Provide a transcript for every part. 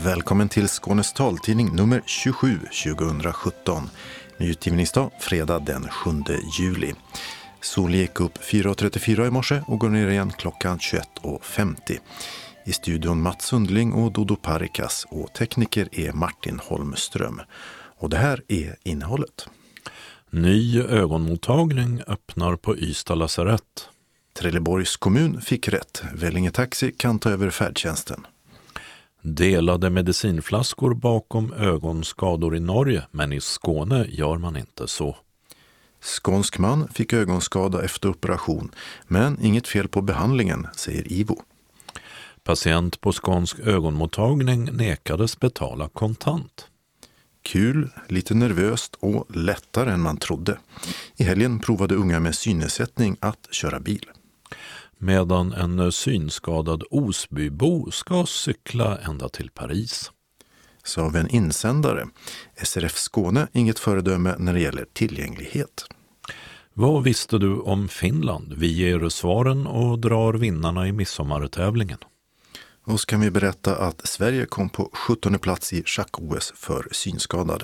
Välkommen till Skånes taltidning nummer 27 2017. Nyutgivningsdag fredag den 7 juli. Solen gick upp 4.34 i morse och går ner igen klockan 21.50. I studion Mats Sundling och Dodo Parikas och tekniker är Martin Holmström. Och det här är innehållet. Ny ögonmottagning öppnar på Ystad lasarett. Trelleborgs kommun fick rätt. Vellinge Taxi kan ta över färdtjänsten. Delade medicinflaskor bakom ögonskador i Norge, men i Skåne gör man inte så. Skånsk man fick ögonskada efter operation, men inget fel på behandlingen, säger Ivo. Patient på skånsk ögonmottagning nekades betala kontant. Kul, lite nervöst och lättare än man trodde. I helgen provade unga med synnedsättning att köra bil. Medan en synskadad Osbybo ska cykla ända till Paris. Så av en insändare. SRF Skåne inget föredöme när det gäller tillgänglighet. Vad visste du om Finland? Vi ger svaren och drar vinnarna i midsommartävlingen. Och så kan vi berätta att Sverige kom på 17:e plats i schack-OS för synskadade.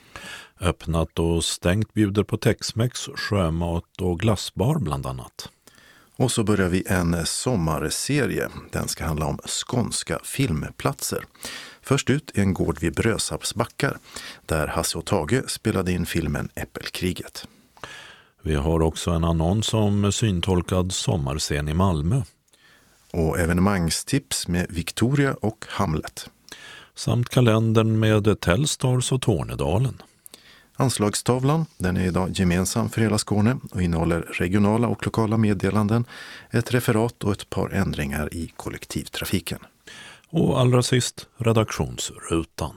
Öppnat och stängt bjuder på Tex-Mex, sjömat och glassbar bland annat. Och så börjar vi en sommarserie. Den ska handla om skånska filmplatser. Först ut är en gård vid Brösarpsbackar där Hasse och Tage spelade in filmen Äppelkriget. Vi har också en annons om syntolkad sommarscen i Malmö. Och evenemangstips med Victoria och Hamlet. Samt kalendern med Tellstars och Tornedalen. Anslagstavlan, den är idag gemensam för hela Skåne och innehåller regionala och lokala meddelanden, ett referat och ett par ändringar i kollektivtrafiken. Och allra sist redaktionsrutan.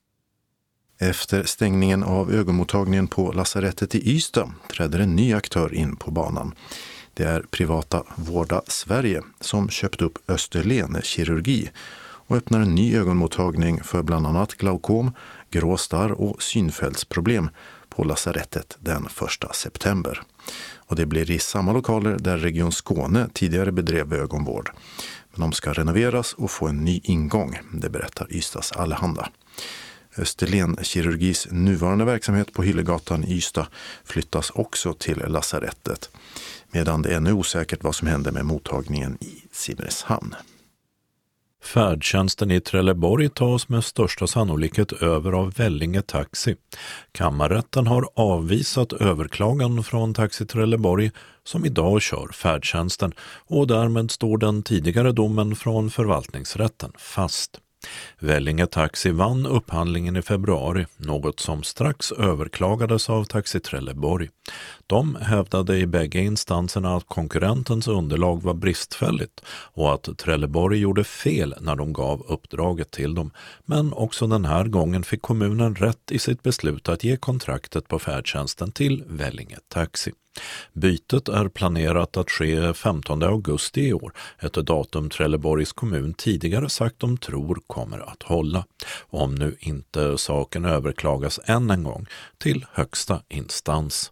Efter stängningen av ögonmottagningen på lasarettet i Ystad träder en ny aktör in på banan. Det är privata Vårda Sverige som köpt upp Österlen kirurgi och öppnar en ny ögonmottagning för bland annat glaukom, gråstarr och synfältsproblem på lasarettet den 1 september. Och det blir i samma lokaler där Region Skåne tidigare bedrev ögonvård. Men de ska renoveras och få en ny ingång, det berättar Ystads Allehanda. Österlen kirurgis nuvarande verksamhet på Hyllegatan i Ystad flyttas också till lasarettet, medan det är ännu osäkert vad som händer med mottagningen i Simrishamn. Färdtjänsten i Trelleborg tas med största sannolikhet över av Vellinge Taxi. Kammarrätten har avvisat överklagan från Taxi Trelleborg som idag kör färdtjänsten och därmed står den tidigare domen från förvaltningsrätten fast. Vellinge Taxi vann upphandlingen i februari, något som strax överklagades av Taxi Trelleborg. De hävdade i bägge instanserna att konkurrentens underlag var bristfälligt och att Trelleborg gjorde fel när de gav uppdraget till dem. Men också den här gången fick kommunen rätt i sitt beslut att ge kontraktet på färdtjänsten till Vellinge Taxi. Bytet är planerat att ske 15 augusti i år, ett datum Trelleborgs kommun tidigare sagt de tror kommer att hålla, om nu inte saken överklagas än en gång till högsta instans.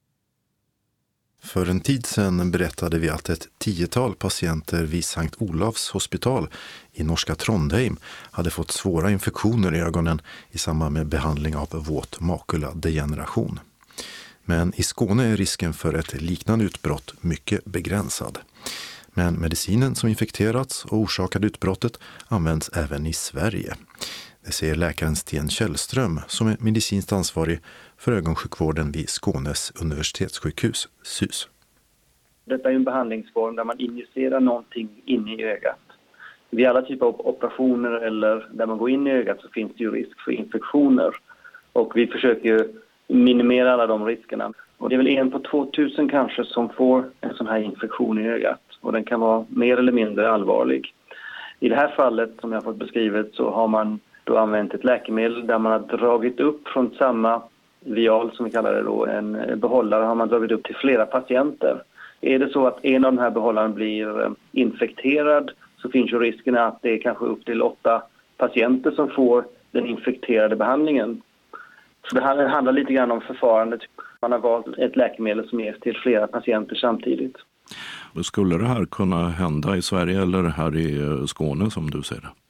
För en tid sedan berättade vi att ett 10-tal patienter vid Sankt Olavs hospital i norska Trondheim hade fått svåra infektioner i ögonen i samband med behandling av våt makuladegeneration. Men i Skåne är risken för ett liknande utbrott mycket begränsad. Men medicinen som infekterats och orsakade utbrottet används även i Sverige. Det säger läkaren Sten Källström som är medicinskt ansvarig för ögonsjukvården vid Skånes universitetssjukhus, SUS. Detta är en behandlingsform där man injicerar någonting inne i ögat. Vid alla typer av operationer eller där man går in i ögat så finns det ju risk för infektioner. Och vi försöker minimera alla de riskerna. Och det är väl 1 på 2000 kanske som får en sån här infektion i ögat. Och den kan vara mer eller mindre allvarlig. I det här fallet som jag har fått beskrivet så har man då använt ett läkemedel där man har dragit upp från samma vial som vi kallar det då, en behållare har man dragit upp till flera patienter. Är det så att en av de här behållarna blir infekterad så finns ju risken att det är kanske upp till 8 patienter som får den infekterade behandlingen. Så det här handlar lite grann om förfarandet. Man har valt ett läkemedel som ges till flera patienter samtidigt. Skulle det här kunna hända i Sverige eller här i Skåne som du ser det? Det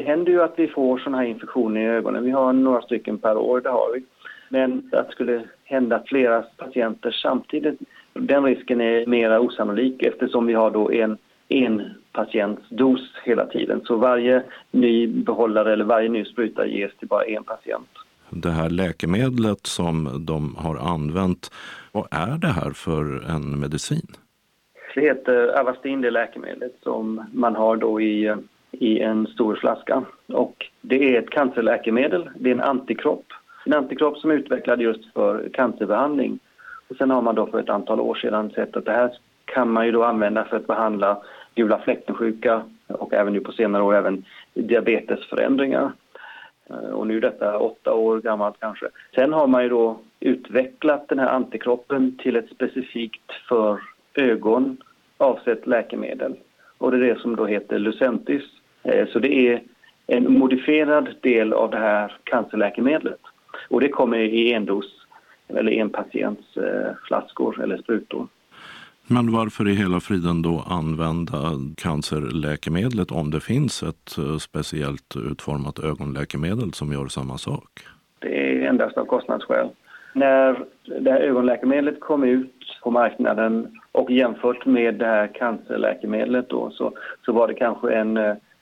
händer ju att vi får sådana här infektioner i ögonen. Vi har några stycken per år, det har vi. Men att det skulle hända flera patienter samtidigt, den risken är mer osannolik eftersom vi har då en patientsdos hela tiden. Så varje ny behållare eller varje ny spruta ges till bara en patient. Det här läkemedlet som de har använt, vad är det här för en medicin? Det heter Avastin, det läkemedlet som man har då i en stor flaska. Och det är ett cancerläkemedel, det är en antikropp. En antikropp som är utvecklad just för cancerbehandling. Och sen har man då för ett antal år sedan sett att det här kan man ju då använda för att behandla gula fläckensjuka och även nu på senare år även diabetesförändringar. Och nu är detta 8 år gammalt kanske. Sen har man ju då utvecklat den här antikroppen till ett specifikt för ögon avsett läkemedel. Och det är det som då heter Lucentis. Så det är en modifierad del av det här cancerläkemedlet. Och det kommer i en dos eller en patients flaskor eller sprutor. Men varför i hela friden då använda cancerläkemedlet om det finns ett speciellt utformat ögonläkemedel som gör samma sak? Det är endast av kostnadsskäl. När det här ögonläkemedlet kom ut på marknaden och jämfört med det här cancerläkemedlet då, så var det kanske en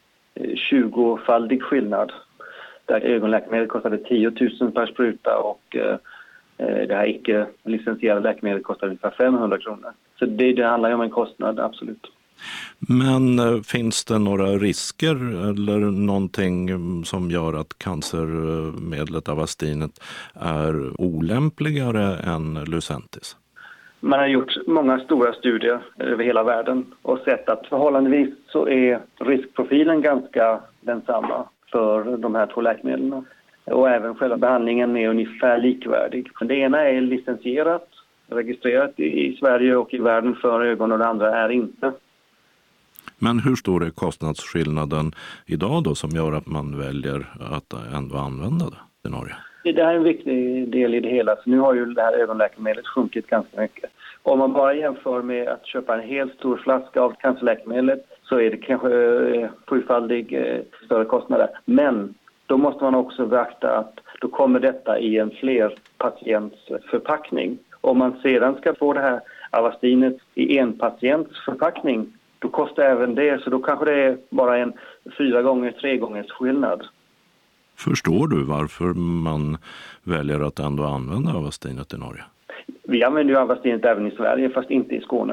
20-faldig skillnad. Där ögonläkemedlet kostade 10 000 per spruta och det här icke licensierade läkemedlet kostade ungefär 500 kronor. Så det handlar ju om en kostnad, absolut. Men finns det några risker eller någonting som gör att cancermedlet Avastinet är olämpligare än Lucentis? Man har gjort många stora studier över hela världen och sett att förhållandevis så är riskprofilen ganska densamma för de här 2 läkemedlen. Och även själva behandlingen är ungefär likvärdig. Det ena är licensierat, registrerat i Sverige och i världen för ögon och det andra är inte. Men hur stor är kostnadsskillnaden idag då som gör att man väljer att ändå använda det i Norge? Det här är en viktig del i det hela. Så nu har ju det här ögonläkemedlet sjunkit ganska mycket. Om man bara jämför med att köpa en helt stor flaska av cancerläkemedlet så är det kanske 7-faldig större kostnader. Men då måste man också beakta att då kommer detta i en flerpatientsförpackning. Om man sedan ska få det här Avastinet i en patientsförpackning, då kostar även det. Så då kanske det är bara en 4-3 gångers skillnad. Förstår du varför man väljer att ändå använda Avastinet i Norge? Vi använder ju Avastinet även i Sverige, fast inte i Skåne.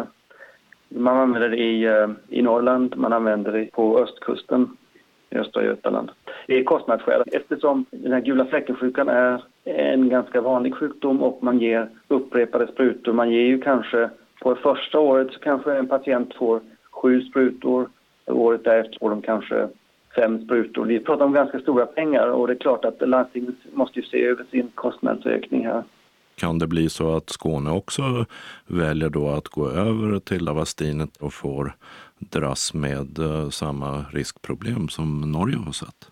Man använder det i Norrland, man använder det på östkusten i Östra Götaland. Det är kostnadsskäl eftersom den här gula fläckensjukan är en ganska vanlig sjukdom och man ger upprepade sprutor. Man ger ju kanske på det första året så kanske en patient får 7 sprutor. Året därefter får de kanske 5 sprutor. Vi pratar om ganska stora pengar och det är klart att landstinget måste ju se över sin kostnadsökning här. Kan det bli så att Skåne också väljer då att gå över till Avastinet och får dras med samma riskproblem som Norge har sett?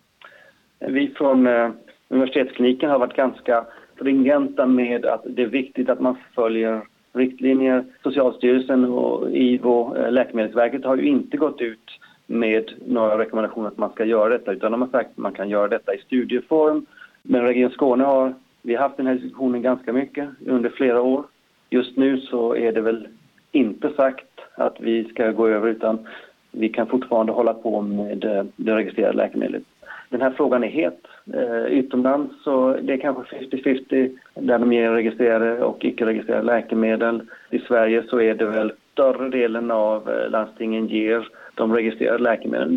Vi från universitetskliniken har varit ganska stringenta med att det är viktigt att man följer riktlinjer. Socialstyrelsen och IVO, Läkemedelsverket, har ju inte gått ut med några rekommendationer att man ska göra detta utan de har sagt att man kan göra detta i studieform. Men Region Skåne har vi haft den här diskussionen ganska mycket under flera år. Just nu så är det väl inte sagt att vi ska gå över utan vi kan fortfarande hålla på med det registrerade läkemedlet. Den här frågan är het. Utomlands så det är kanske 50-50 där de ger registrerade och icke-registrerade läkemedel. I Sverige så är det väl större delen av landstingen ger de registrerade läkemedlen.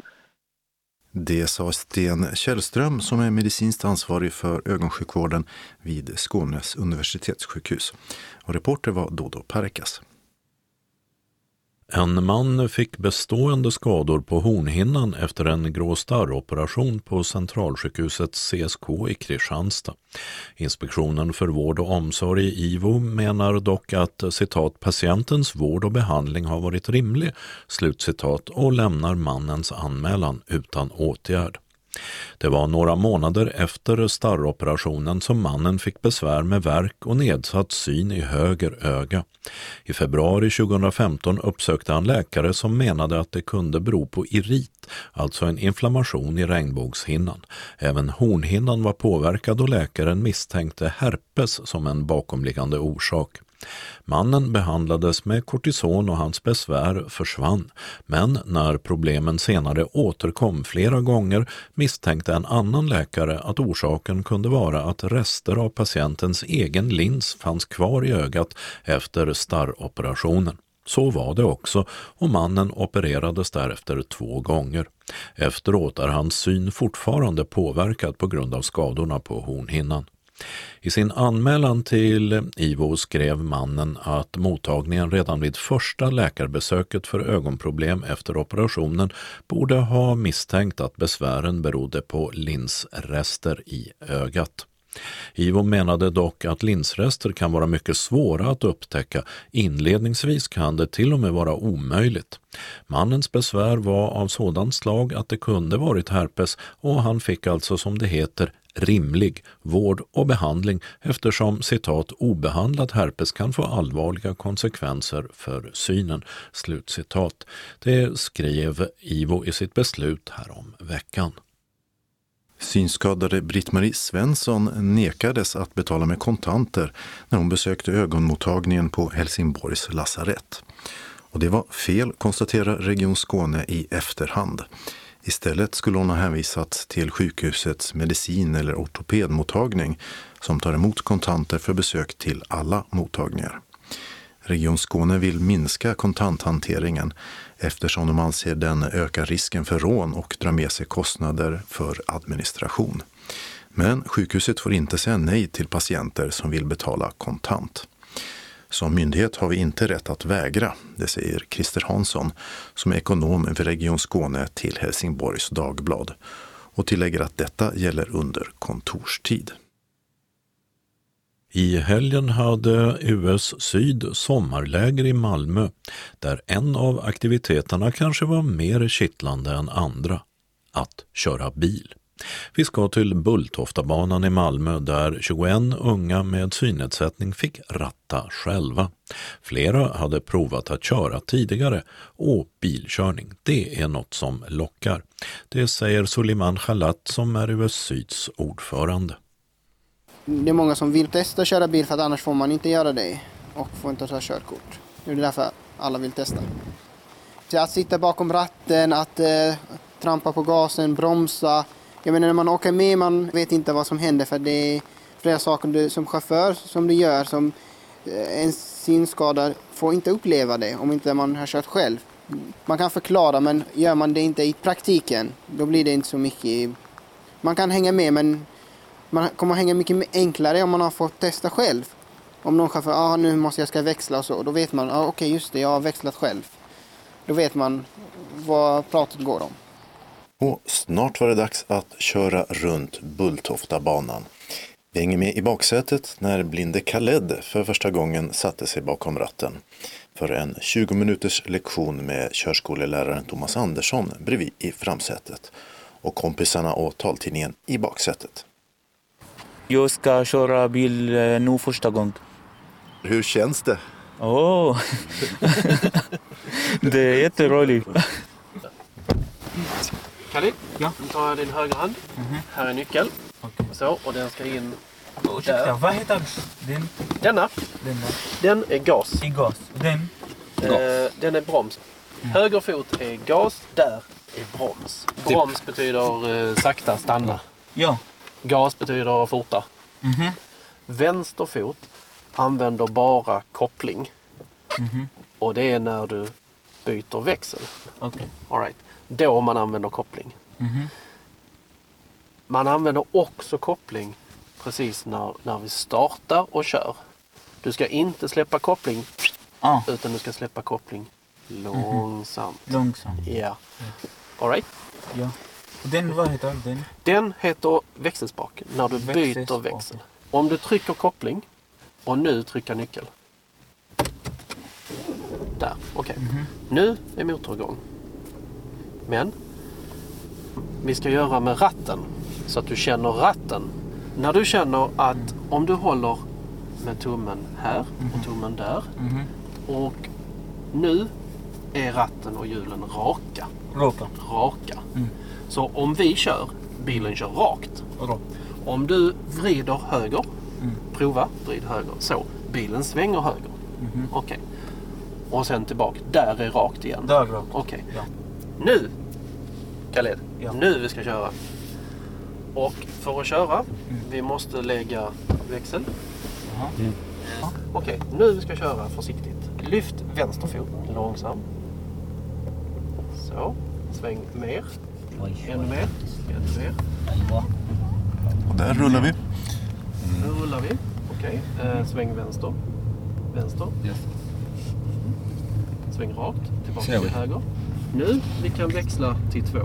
Det sa Sten Källström som är medicinskt ansvarig för ögonsjukvården vid Skånes universitetssjukhus. Och reporter var Dodo Parkas. En man fick bestående skador på hornhinnan efter en grå starroperation på centralsjukhuset CSK i Kristianstad. Inspektionen för vård och omsorg IVO menar dock att citat, patientens vård och behandling har varit rimlig, slutcitat, och lämnar mannens anmälan utan åtgärd. Det var några månader efter starroperationen som mannen fick besvär med värk och nedsatt syn i höger öga. I februari 2015 uppsökte han läkare som menade att det kunde bero på irit, alltså en inflammation i regnbågshinnan. Även hornhinnan var påverkad och läkaren misstänkte herpes som en bakomliggande orsak. Mannen behandlades med kortison och hans besvär försvann, men när problemen senare återkom flera gånger misstänkte en annan läkare att orsaken kunde vara att rester av patientens egen lins fanns kvar i ögat efter starroperationen. Så var det också och mannen opererades därefter 2 gånger. Efteråt är hans syn fortfarande påverkad på grund av skadorna på hornhinnan. I sin anmälan till IVO skrev mannen att mottagningen redan vid första läkarbesöket för ögonproblem efter operationen borde ha misstänkt att besvären berodde på linsrester i ögat. IVO menade dock att linsrester kan vara mycket svåra att upptäcka. Inledningsvis kan det till och med vara omöjligt. Mannens besvär var av sådant slag att det kunde varit herpes och han fick alltså, som det heter, rimlig vård och behandling eftersom, citat, obehandlad herpes kan få allvarliga konsekvenser för synen, slutcitat. Det skrev IVO i sitt beslut härom veckan. Synskadade Britt-Marie Svensson nekades att betala med kontanter när hon besökte ögonmottagningen på Helsingborgs lasarett. Och det var fel, konstaterar Region Skåne i efterhand. Istället skulle hon ha hänvisats till sjukhusets medicin- eller ortopedmottagning som tar emot kontanter för besök till alla mottagningar. Region Skåne vill minska kontanthanteringen eftersom de anser den ökar risken för rån och drar med sig kostnader för administration. Men sjukhuset får inte säga nej till patienter som vill betala kontant. Som myndighet har vi inte rätt att vägra, det säger Christer Hansson som är ekonom för Region Skåne till Helsingborgs Dagblad och tillägger att detta gäller under kontorstid. I helgen hade US Syd sommarläger i Malmö där en av aktiviteterna kanske var mer kittlande än andra, att köra bil. Vi ska till Bulltoftabanan i Malmö där 21 unga med synnedsättning fick ratta själva. Flera hade provat att köra tidigare och bilkörning, det är något som lockar. Det säger Suleiman Khalat som är US Syds ordförande. Det är många som vill testa att köra bil för att annars får man inte göra det och får inte ta körkort. Det är därför alla vill testa. Så att sitta bakom ratten, att trampa på gasen, bromsa. Jag menar när man åker med, man vet inte vad som händer för det är flera saker som chaufför som du gör som en synskadad får inte uppleva det om inte man har kört själv. Man kan förklara men gör man det inte i praktiken då blir det inte så mycket. Man kan hänga med men man kommer hänga mycket enklare om man har fått testa själv. Om någon chaufför, nu måste jag ska växla och så, då vet man, okej, just det, jag har växlat själv. Då vet man vad pratet går om. Och snart var det dags att köra runt Bulltoftabanan. Vi hänger med i baksätet när blinde Khaled för första gången satte sig bakom ratten. För en 20 minuters lektion med körskoleläraren Thomas Andersson bredvid i framsätet. Och kompisarna och taltidningen i baksätet. Jag ska köra bil nu första gången. Hur känns det? Det är jätteroligt. Kalle, ja. Nu tar jag din högra hand. Här är nyckeln. Okay. Så, och den ska in där. Vad heter den? Denna. Den är gas. I gas. Den är broms. Höger fot är gas, där är broms. Broms betyder sakta, stanna. Ja. Gas betyder forta. Vänster fot använder bara koppling. Och det är när du byter växel. Okay. All right. Då man använder koppling. Man använder också koppling precis när vi startar och kör. Du ska inte släppa koppling utan du ska släppa koppling långsamt. Långsamt. Ja. All right. Ja. Vad heter den? Den heter växelspak när du byter växel. Om du trycker koppling och nu trycker nyckel. Där, okej. Nu är motorn igång. Men vi ska göra med ratten. Så att du känner ratten. När du känner att om du håller med tummen här och tummen där. Och nu är ratten och hjulen raka. Så om vi kör, bilen kör rakt. Om du vrider höger, prova, vrid höger. Så, bilen svänger höger. Okej. Och sen tillbaka. Där är rakt igen. Där är rakt. Okej. Ja. Nu, Khaled, nu vi ska köra. Och för att köra, vi måste lägga växel. Okej, nu vi ska köra försiktigt. Lyft vänster fot, långsam. Så, sväng mer. Ännu mer. Och där rullar vi. Nu rullar vi. Okej, sväng vänster. Yes. Sväng rakt, tillbaka till höger. Nu, vi kan växla till 2.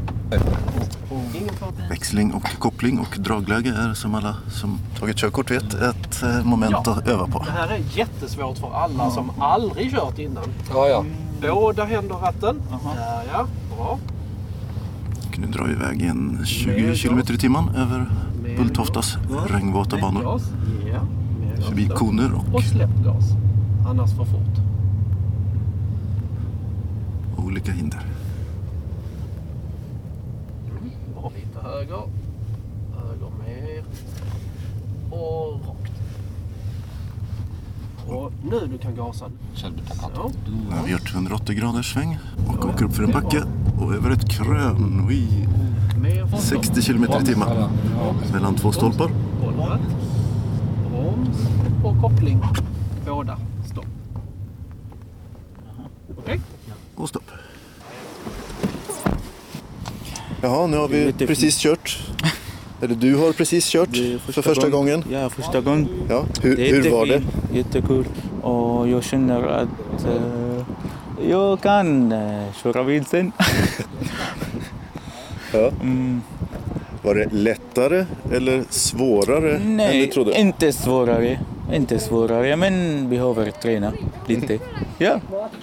Växling och koppling och dragläge är som alla som tagit körkort vet ett moment att öva på. Det här är jättesvårt för alla som aldrig kört innan. Ja. Båda händer ratten. Ja, bra. Och nu drar vi iväg en 20 km i timmen över Bulltoftas regnvåta banor. Ja, Förbi koner och släpp gas. Annars för fort. Olika hinder. Och lite höger mer och rakt. Och nu du kan gasa. Så. Vi har 180 graders sväng och åker upp för en backe och över ett krön. 60 km i timmen mellan 2 stolpar. Golvet, broms och koppling. Båda. Stopp. Okej? Och stopp. Jaha, nu har vi precis kört. Eller du har precis kört för första gången. Ja, första gången. Ja, hur var det? Jättekul. Och jag känner att jag kan köra bil sen. Ja. Var det lättare eller svårare än du trodde? Nej, inte svårare, men behöver träna lite. Ja.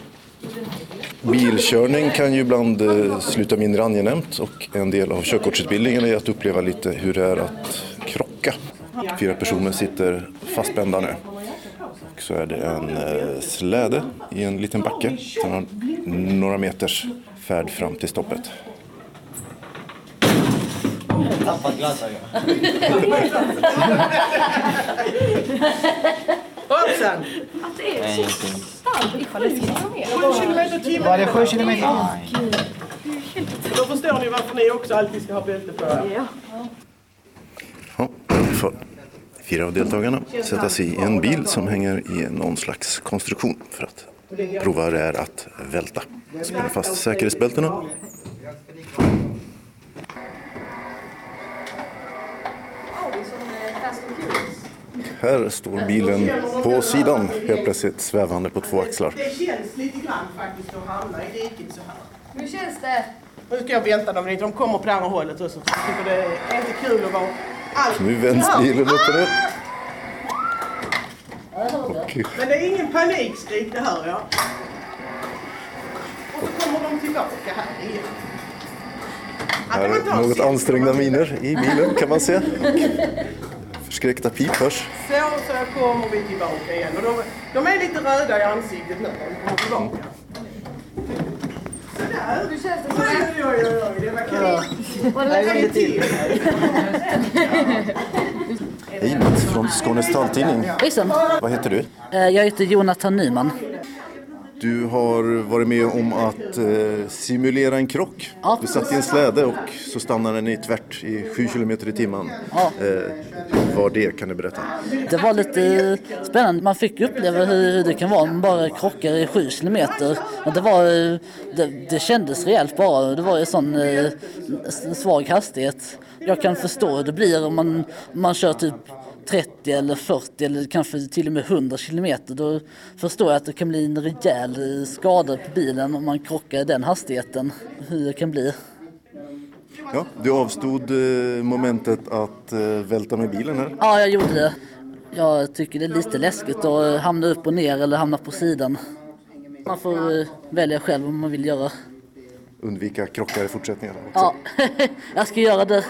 Bilkörning kan ju ibland sluta mindre angenämt och en del av körkortsutbildningen är att uppleva lite hur det är att krocka. 4 personer sitter fastspända nu. Och så är det en släde i en liten backe. Sen har några meters färd fram till stoppet. Hoppsan! Att det är så starkt ifall det ska vara med. 7 kilometer i timmen. Var det 7 kilometer? Då förstår ni varför ni också alltid ska ha bälte på. Ja. Ja, för 4 av deltagarna sätta sig i en bil som hänger i någon slags konstruktion för att prova hur det är att välta. Spänna fast säkerhetsbältena. Här står bilen på sidan, helt plötsligt svävande på 2 axlar. Det känns lite grann faktiskt att hamna i diket så här. Hur känns det? Nu ska jag vänta dem lite, de kommer på det andra hållet också. Jag tycker det är inte kul att vara allt. Nu vänds bilen upp och ner. Men det är ingen panikskrik det här, ja. Och så kommer de tillbaka här igen. Här är något ansträngda miner i bilen kan man se. Förskräckta pip hörs. Så kommer vi tillbaka igen. Och de är lite röda i ansiktet nu. De kommer tillbaka. Sådär. Hur känns det? Oj, det var kul. Till. Hej, Mats från Skånes taltidning. Hejsan. Vad heter du? Jag heter Jonathan Nyman. Du har varit med om att simulera en krock. Ja. Du satt i en släde och så stannade den i tvärt i 7 kilometer i timmen. Ja. Vad det kan du berätta? Det var lite spännande. Man fick uppleva hur det kan vara om man bara krockar i 7 kilometer. Och det kändes rejält bara. Det var ju sån svag hastighet. Jag kan förstå hur det blir om man kör typ 30 eller 40 eller kanske till och med 100 kilometer. Då förstår jag att det kan bli en rejäl skada på bilen om man krockar i den hastigheten. Hur det kan bli. Ja, du avstod momentet att välta med bilen här. Ja, jag gjorde det. Jag tycker det är lite läskigt att hamna upp och ner eller hamna på sidan. Man får välja själv vad man vill göra. undvika krockar i fortsättningen också. Ja, jag ska göra det.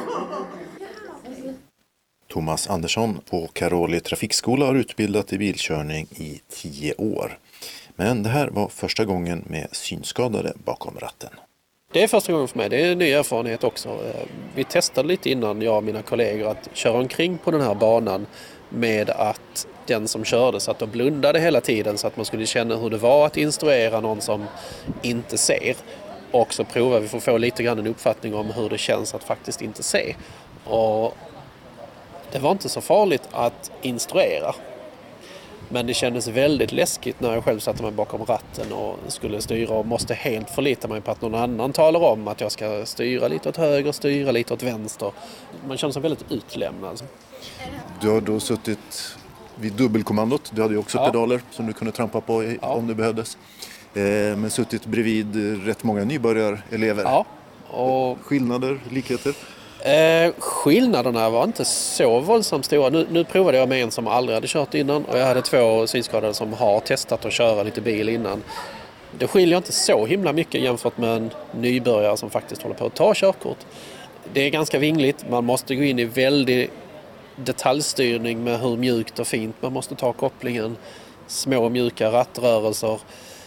Thomas Andersson på Karoli trafikskola har utbildat i bilkörning i 10 år. Men det här var första gången med synskadade bakom ratten. Det är första gången för mig, det är en ny erfarenhet också. Vi testade lite innan, jag och mina kollegor, att köra omkring på den här banan med att den som körde satt och blundade hela tiden så att man skulle känna hur det var att instruera någon som inte ser. Och så provar vi för att få lite grann en uppfattning om hur det känns att faktiskt inte se. Och det var inte så farligt att instruera. Men det kändes väldigt läskigt när jag själv satte mig bakom ratten och skulle styra och måste helt förlita mig på att någon annan talar om att jag ska styra lite åt höger, styra lite åt vänster. Man känner sig väldigt utlämnad. Du har då suttit vid dubbelkommandot. Du hade ju också pedaler som du kunde trampa på om det behövdes. Men suttit bredvid rätt många nybörjarelever. Ja. Och skillnader, likheter? Skillnaderna var inte så våldsamt stora. Nu provade jag med en som aldrig hade kört innan och jag hade 2 synskadade som har testat att köra lite bil innan. Det skiljer inte så himla mycket jämfört med en nybörjare som faktiskt håller på att ta körkort. Det är ganska vingligt. Man måste gå in i väldigt detaljstyrning med hur mjukt och fint man måste ta kopplingen. Små mjuka rattrörelser.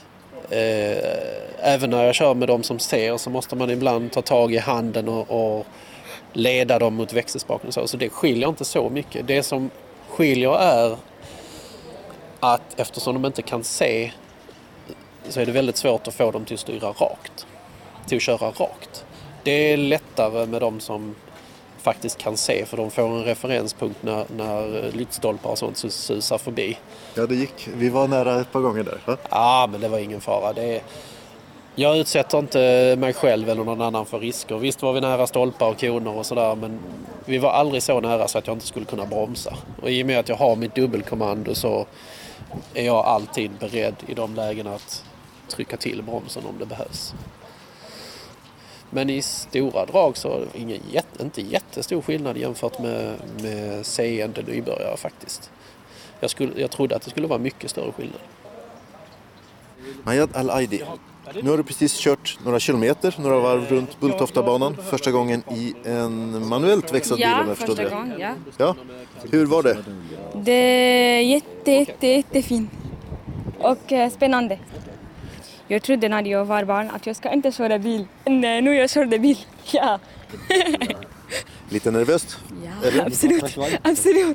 Även när jag kör med dem som ser så måste man ibland ta tag i handen och leda dem mot växelspaken. Så det skiljer inte så mycket. Det som skiljer är att eftersom de inte kan se så är det väldigt svårt att få dem till att styra rakt. Till att köra rakt. Det är lättare med dem som faktiskt kan se för de får en referenspunkt när lyktstolpar och sånt susar förbi. Ja, det gick. Vi var nära ett par gånger där. Va? Ja, men det var ingen fara. Jag utsätter inte mig själv eller någon annan för risker. Visst var vi nära stolpar och koner och sådär, men vi var aldrig så nära så att jag inte skulle kunna bromsa. Och i och med att jag har mitt dubbelkommando så är jag alltid beredd i de lägena att trycka till bromsen om det behövs. Men i stora drag så är det inte jättestor skillnad jämfört med seende nybörjare faktiskt. Jag trodde att det skulle vara mycket större skillnad. Majad Al-Aidi. Nu har du precis kört några varv runt Bulltoftabanan. Första gången i en manuellt växlad bil. Ja, första gången, ja. Ja. Hur var det? Det är jättefint och spännande. Jag trodde när jag var barn att jag ska inte köra bil. Men nu jag körde bil, ja. Lite nervöst? Ja, eller? Absolut.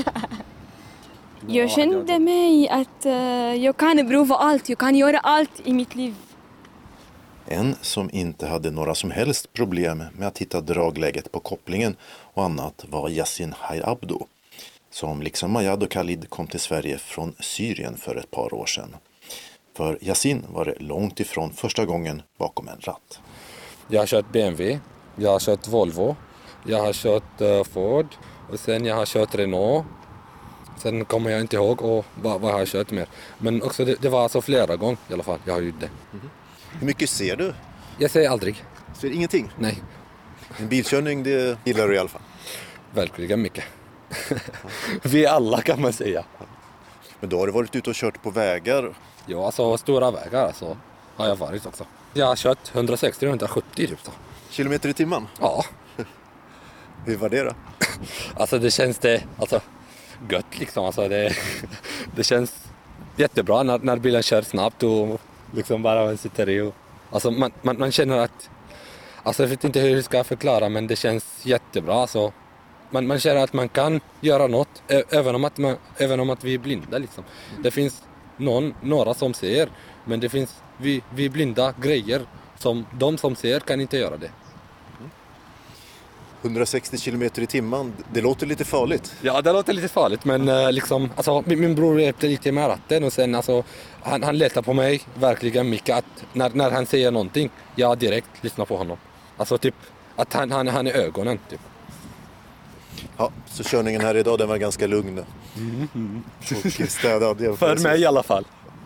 Jag kände mig att jag kan prova allt, jag kan göra allt i mitt liv. En som inte hade några som helst problem med att hitta dragläget på kopplingen och annat var Yasin Hayabdo, som liksom Majad och Khalid kom till Sverige från Syrien för ett par år sedan. För Yasin var det långt ifrån första gången bakom en ratt. Jag har kört BMW, jag har kört Volvo, jag har kört Ford och sen jag har kört Renault. Sen kommer jag inte ihåg vad jag har kört mer. Men också det var alltså flera gånger i alla fall jag har gjort det. Mm. Hur mycket ser du? Jag ser aldrig. Ser ingenting? Nej. En bilkörning, det gillar du i alla fall? Verkligen mycket. Vi alla kan man säga. Men då har du varit ute och kört på vägar? Ja, alltså stora vägar alltså, har jag varit också. Jag har kört 160-170 typ så. Kilometer i timmen? Ja. Hur var det då? Alltså det känns gött liksom. Alltså det känns jättebra när bilen kör snabbt och liksom bara man sitter i. Och, alltså man känner att, alltså jag vet inte hur jag ska förklara, men det känns jättebra. Alltså, man känner att man kan göra något även om att vi är blinda liksom. Det finns några som ser, men det finns vi blinda grejer som de som ser kan inte göra det. 160 kilometer i timmen, det låter lite farligt. Ja, det låter lite farligt, men liksom, alltså, min bror hjälpte lite med ratten och sen alltså, han letar på mig verkligen mycket att när han säger någonting, jag direkt lyssnar på honom. Alltså typ att han är ögonen typ. Ja, så körningen här idag den var ganska lugn. Och städad. För mig i alla fall.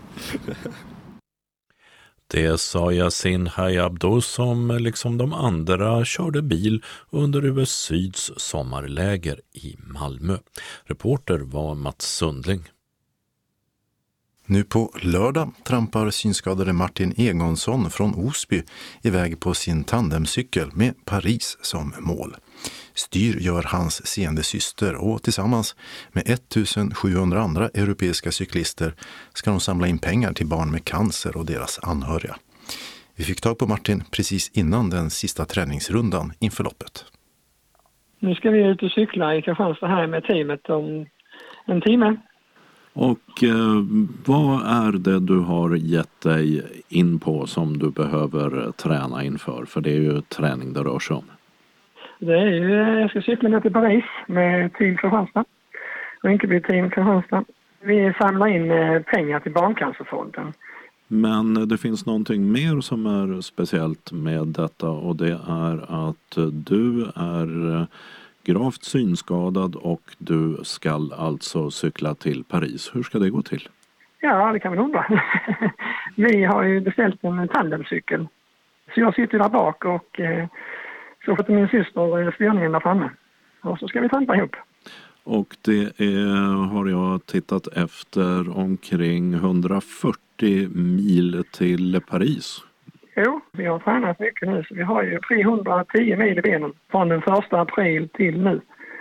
Det sa Yasin Hayabdo som liksom de andra körde bil under US Syds sommarläger i Malmö. Reporter var Mats Sundling. Nu på lördag trampar synskadade Martin Egonsson från Osby iväg på sin tandemcykel med Paris som mål. Styr gör hans seende syster och tillsammans med 1700 andra europeiska cyklister ska de samla in pengar till barn med cancer och deras anhöriga. Vi fick tag på Martin precis innan den sista träningsrundan inför loppet. Nu ska vi ut och cykla i Kristianstad här med teamet om en timme. Och vad är det du har gett dig in på som du behöver träna inför? För det är ju träning det rör sig om. Det är ju, jag ska cykla ner till Paris med Team Kristianstad. Rinkeby Team Kristianstad. Vi samlar in pengar till Barncancerfonden. Men det finns någonting mer som är speciellt med detta, och det är att du är gravt synskadad och du ska alltså cykla till Paris. Hur ska det gå till? Ja, det kan man undra. Vi har ju beställt en tandemcykel. Så jag sitter där bak och så får min syster styrningen där framme. Och så ska vi trampa ihop. Och det har jag tittat efter, omkring 140 mil till Paris. Jo, vi har tränat mycket nu, så vi har ju 310 mil i benen från den 1 april till nu.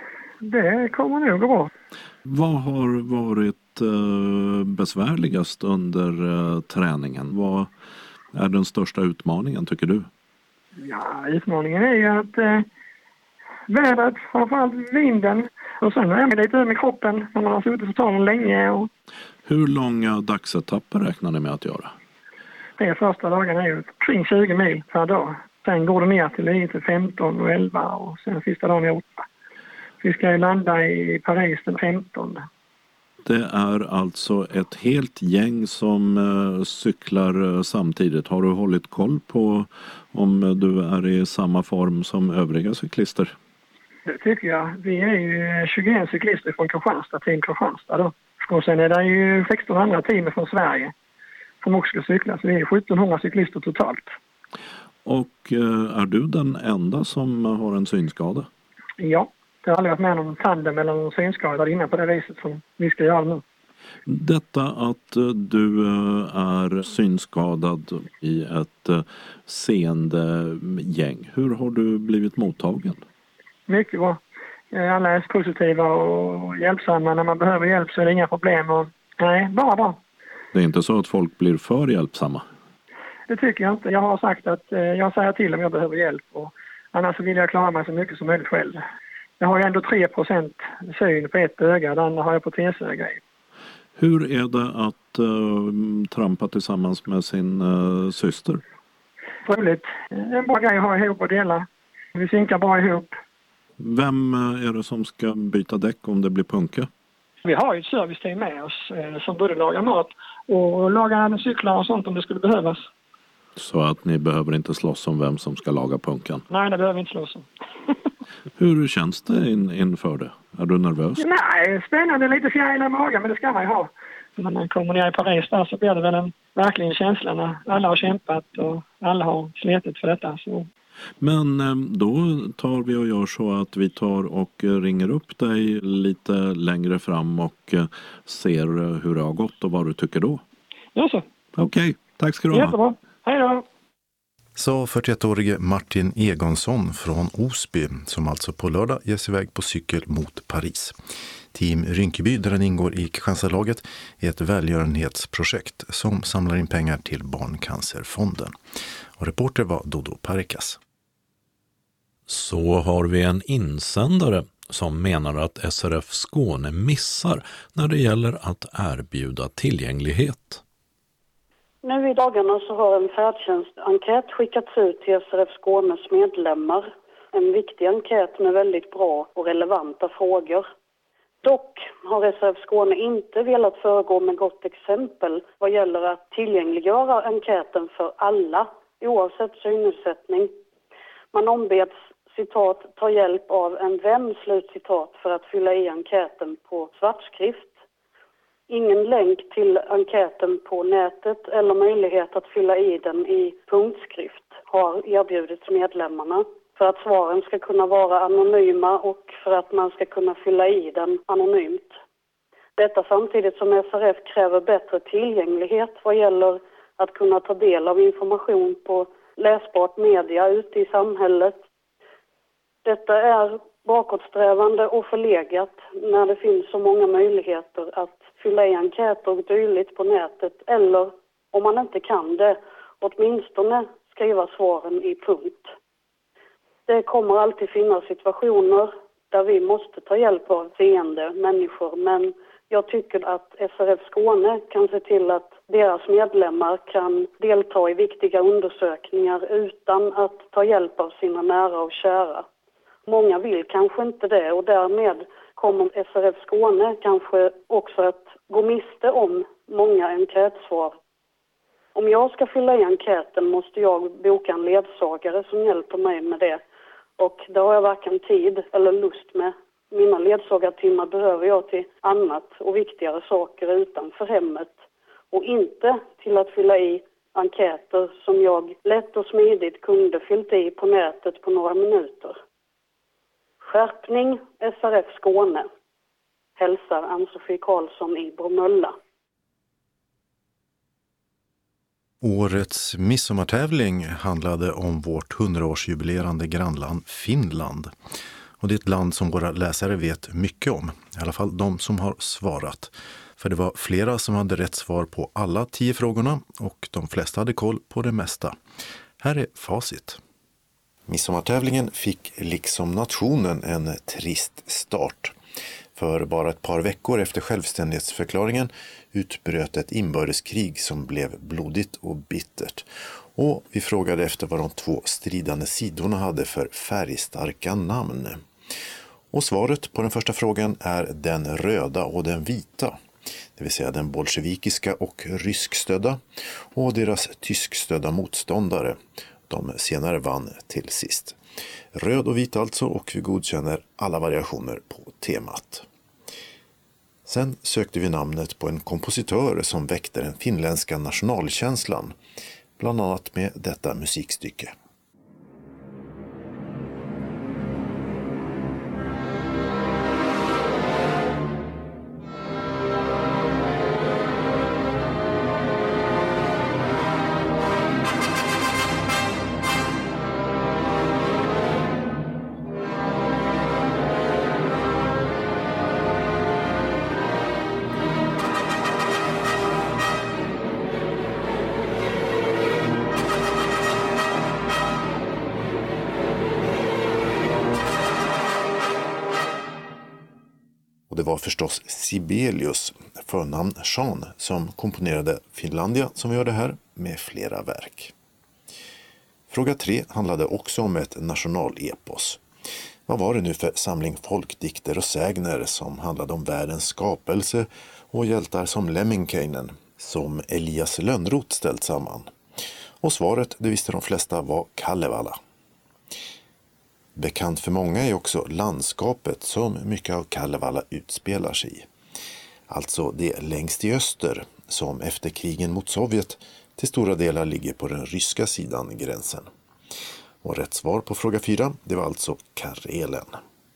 Det kommer nog gå bra. Vad har varit besvärligast under träningen? Vad är den största utmaningen, tycker du? Ja, utmaningen är ju att vädret, framförallt vinden, och sen är det lite med kroppen när man har suttit på talen länge. Och... Hur långa dagsetapper räknar ni med att göra? De första dagarna är ju kring 20 mil per dag. Sen går det ner till lite 15 och 11 och sen sista dagen är 8. Vi ska ju landa i Paris den 15. Det är alltså ett helt gäng som cyklar samtidigt. Har du hållit koll på om du är i samma form som övriga cyklister? Det tycker jag. Vi är ju 21 cyklister från Kristianstad, Team Kristianstad då. Och sen är det ju 16 andra team från Sverige som också ska cykla. Så det är 1700 cyklister totalt. Och är du den enda som har en synskada? Ja, jag har aldrig varit med om tandem eller någon synskada innan på det viset som vi ska göra nu. Detta att du är synskadad i ett seende gäng, hur har du blivit mottagen? Mycket bra. Alla är positiva och hjälpsamma. När man behöver hjälp så är det inga problem. Och, nej, bara bra. Det är inte så att folk blir för hjälpsamma? Det tycker jag inte. Jag har sagt att jag säger till om jag behöver hjälp. Och annars vill jag klara mig så mycket som möjligt själv. Jag har ju ändå 3% syn på ett öga. Den har jag på tesöga i. Hur är det att trampa tillsammans med sin syster? Roligt. Det är en bra grej att ha ihop och dela. Vi synkar bra ihop. Vem är det som ska byta däck om det blir punka? Vi har ju ett serviceteam med oss som både lagar mat och lagar cyklar och sånt om det skulle behövas. Så att ni behöver inte slåss om vem som ska laga punkan? Nej, det behöver vi inte slåss om. Hur känns det inför det? Är du nervös? Nej, spännande. Lite fjärilar i magen, men det ska man ju ha. När man kommer ner i Paris där så blir det väl verkligen känslan när alla har kämpat och alla har slitit för detta. Så. Men då tar vi och gör så att vi tar och ringer upp dig lite längre fram och ser hur det har gått och vad du tycker då. Ja så. Okej, tack ska du ha. Jättebra. Hej då. Så 41-årige Martin Egonsson från Osby som alltså på lördag ger sig iväg på cykel mot Paris. Team Rinkeby, där den ingår i Kristianstadlaget, är ett välgörenhetsprojekt som samlar in pengar till Barncancerfonden. Och reporter var Dodo Parikas. Så har vi en insändare som menar att SRF Skåne missar när det gäller att erbjuda tillgänglighet. Nu i dagarna så har en färdtjänstenkät skickats ut till SRF Skånes medlemmar. En viktig enkät med väldigt bra och relevanta frågor. Dock har SRF Skåne inte velat föregå med gott exempel vad gäller att tillgängliggöra enkäten för alla, oavsett synnedsättning. Man ombeds, citat, ta hjälp av en vän, slutcitat, för att fylla i enkäten på svartskrift. Ingen länk till enkäten på nätet eller möjlighet att fylla i den i punktskrift har erbjudits medlemmarna för att svaren ska kunna vara anonyma och för att man ska kunna fylla i den anonymt. Detta samtidigt som SRF kräver bättre tillgänglighet vad gäller att kunna ta del av information på läsbart media ute i samhället. Detta är bakåtsträvande och förlegat när det finns så många möjligheter att fylla i enkäter och dylikt på nätet, eller om man inte kan det, åtminstone skriva svaren i punkt. Det kommer alltid finnas situationer där vi måste ta hjälp av seende människor, men jag tycker att SRF Skåne kan se till att deras medlemmar kan delta i viktiga undersökningar utan att ta hjälp av sina nära och kära. Många vill kanske inte det, och därmed kommer SRF Skåne kanske också att gå miste om många enkätsvar. Om jag ska fylla i enkäten måste jag boka en ledsagare som hjälper mig med det. Och det har jag varken tid eller lust med. Mina ledsagartimmar behöver jag till annat och viktigare saker utanför hemmet. Och inte till att fylla i enkäter som jag lätt och smidigt kunde fyllt i på nätet på några minuter. Skärpning SRF Skåne. Hälsar Ann-Sofie Karlsson i Bromölla. Årets midsommartävling handlade om vårt 100-årsjubilerande grannland Finland. Och det är ett land som våra läsare vet mycket om, i alla fall de som har svarat. För det var flera som hade rätt svar på alla 10 frågorna och de flesta hade koll på det mesta. Här är facit. Midsommartävlingen fick liksom nationen en trist start. För bara ett par veckor efter självständighetsförklaringen utbröt ett inbördeskrig som blev blodigt och bittert. Och vi frågade efter vad de 2 stridande sidorna hade för färgstarka namn. Och svaret på den första frågan är den röda och den vita. Det vill säga den bolsjevikiska och ryskstödda och deras tyskstödda motståndare. De senare vann till sist. Röd och vit alltså, och vi godkänner alla variationer på temat. Sen sökte vi namnet på en kompositör som väckte den finländska nationalkänslan, bland annat med detta musikstycke. Och det var förstås Sibelius, förnamn Jean, som komponerade Finlandia som vi hörde här med flera verk. Fråga 3 handlade också om ett nationalepos. Vad var det nu för samling folkdikter och sägner som handlade om världens skapelse och hjältar som Lemminkäinen, som Elias Lönnroth ställt samman? Och svaret, det visste de flesta, var Kalevala. Bekant för många är också landskapet som mycket av Kalevala utspelar sig i. Alltså det längst i öster som efter krigen mot Sovjet till stora delar ligger på den ryska sidan gränsen. Och rätt svar på fråga 4, det var alltså Karelen.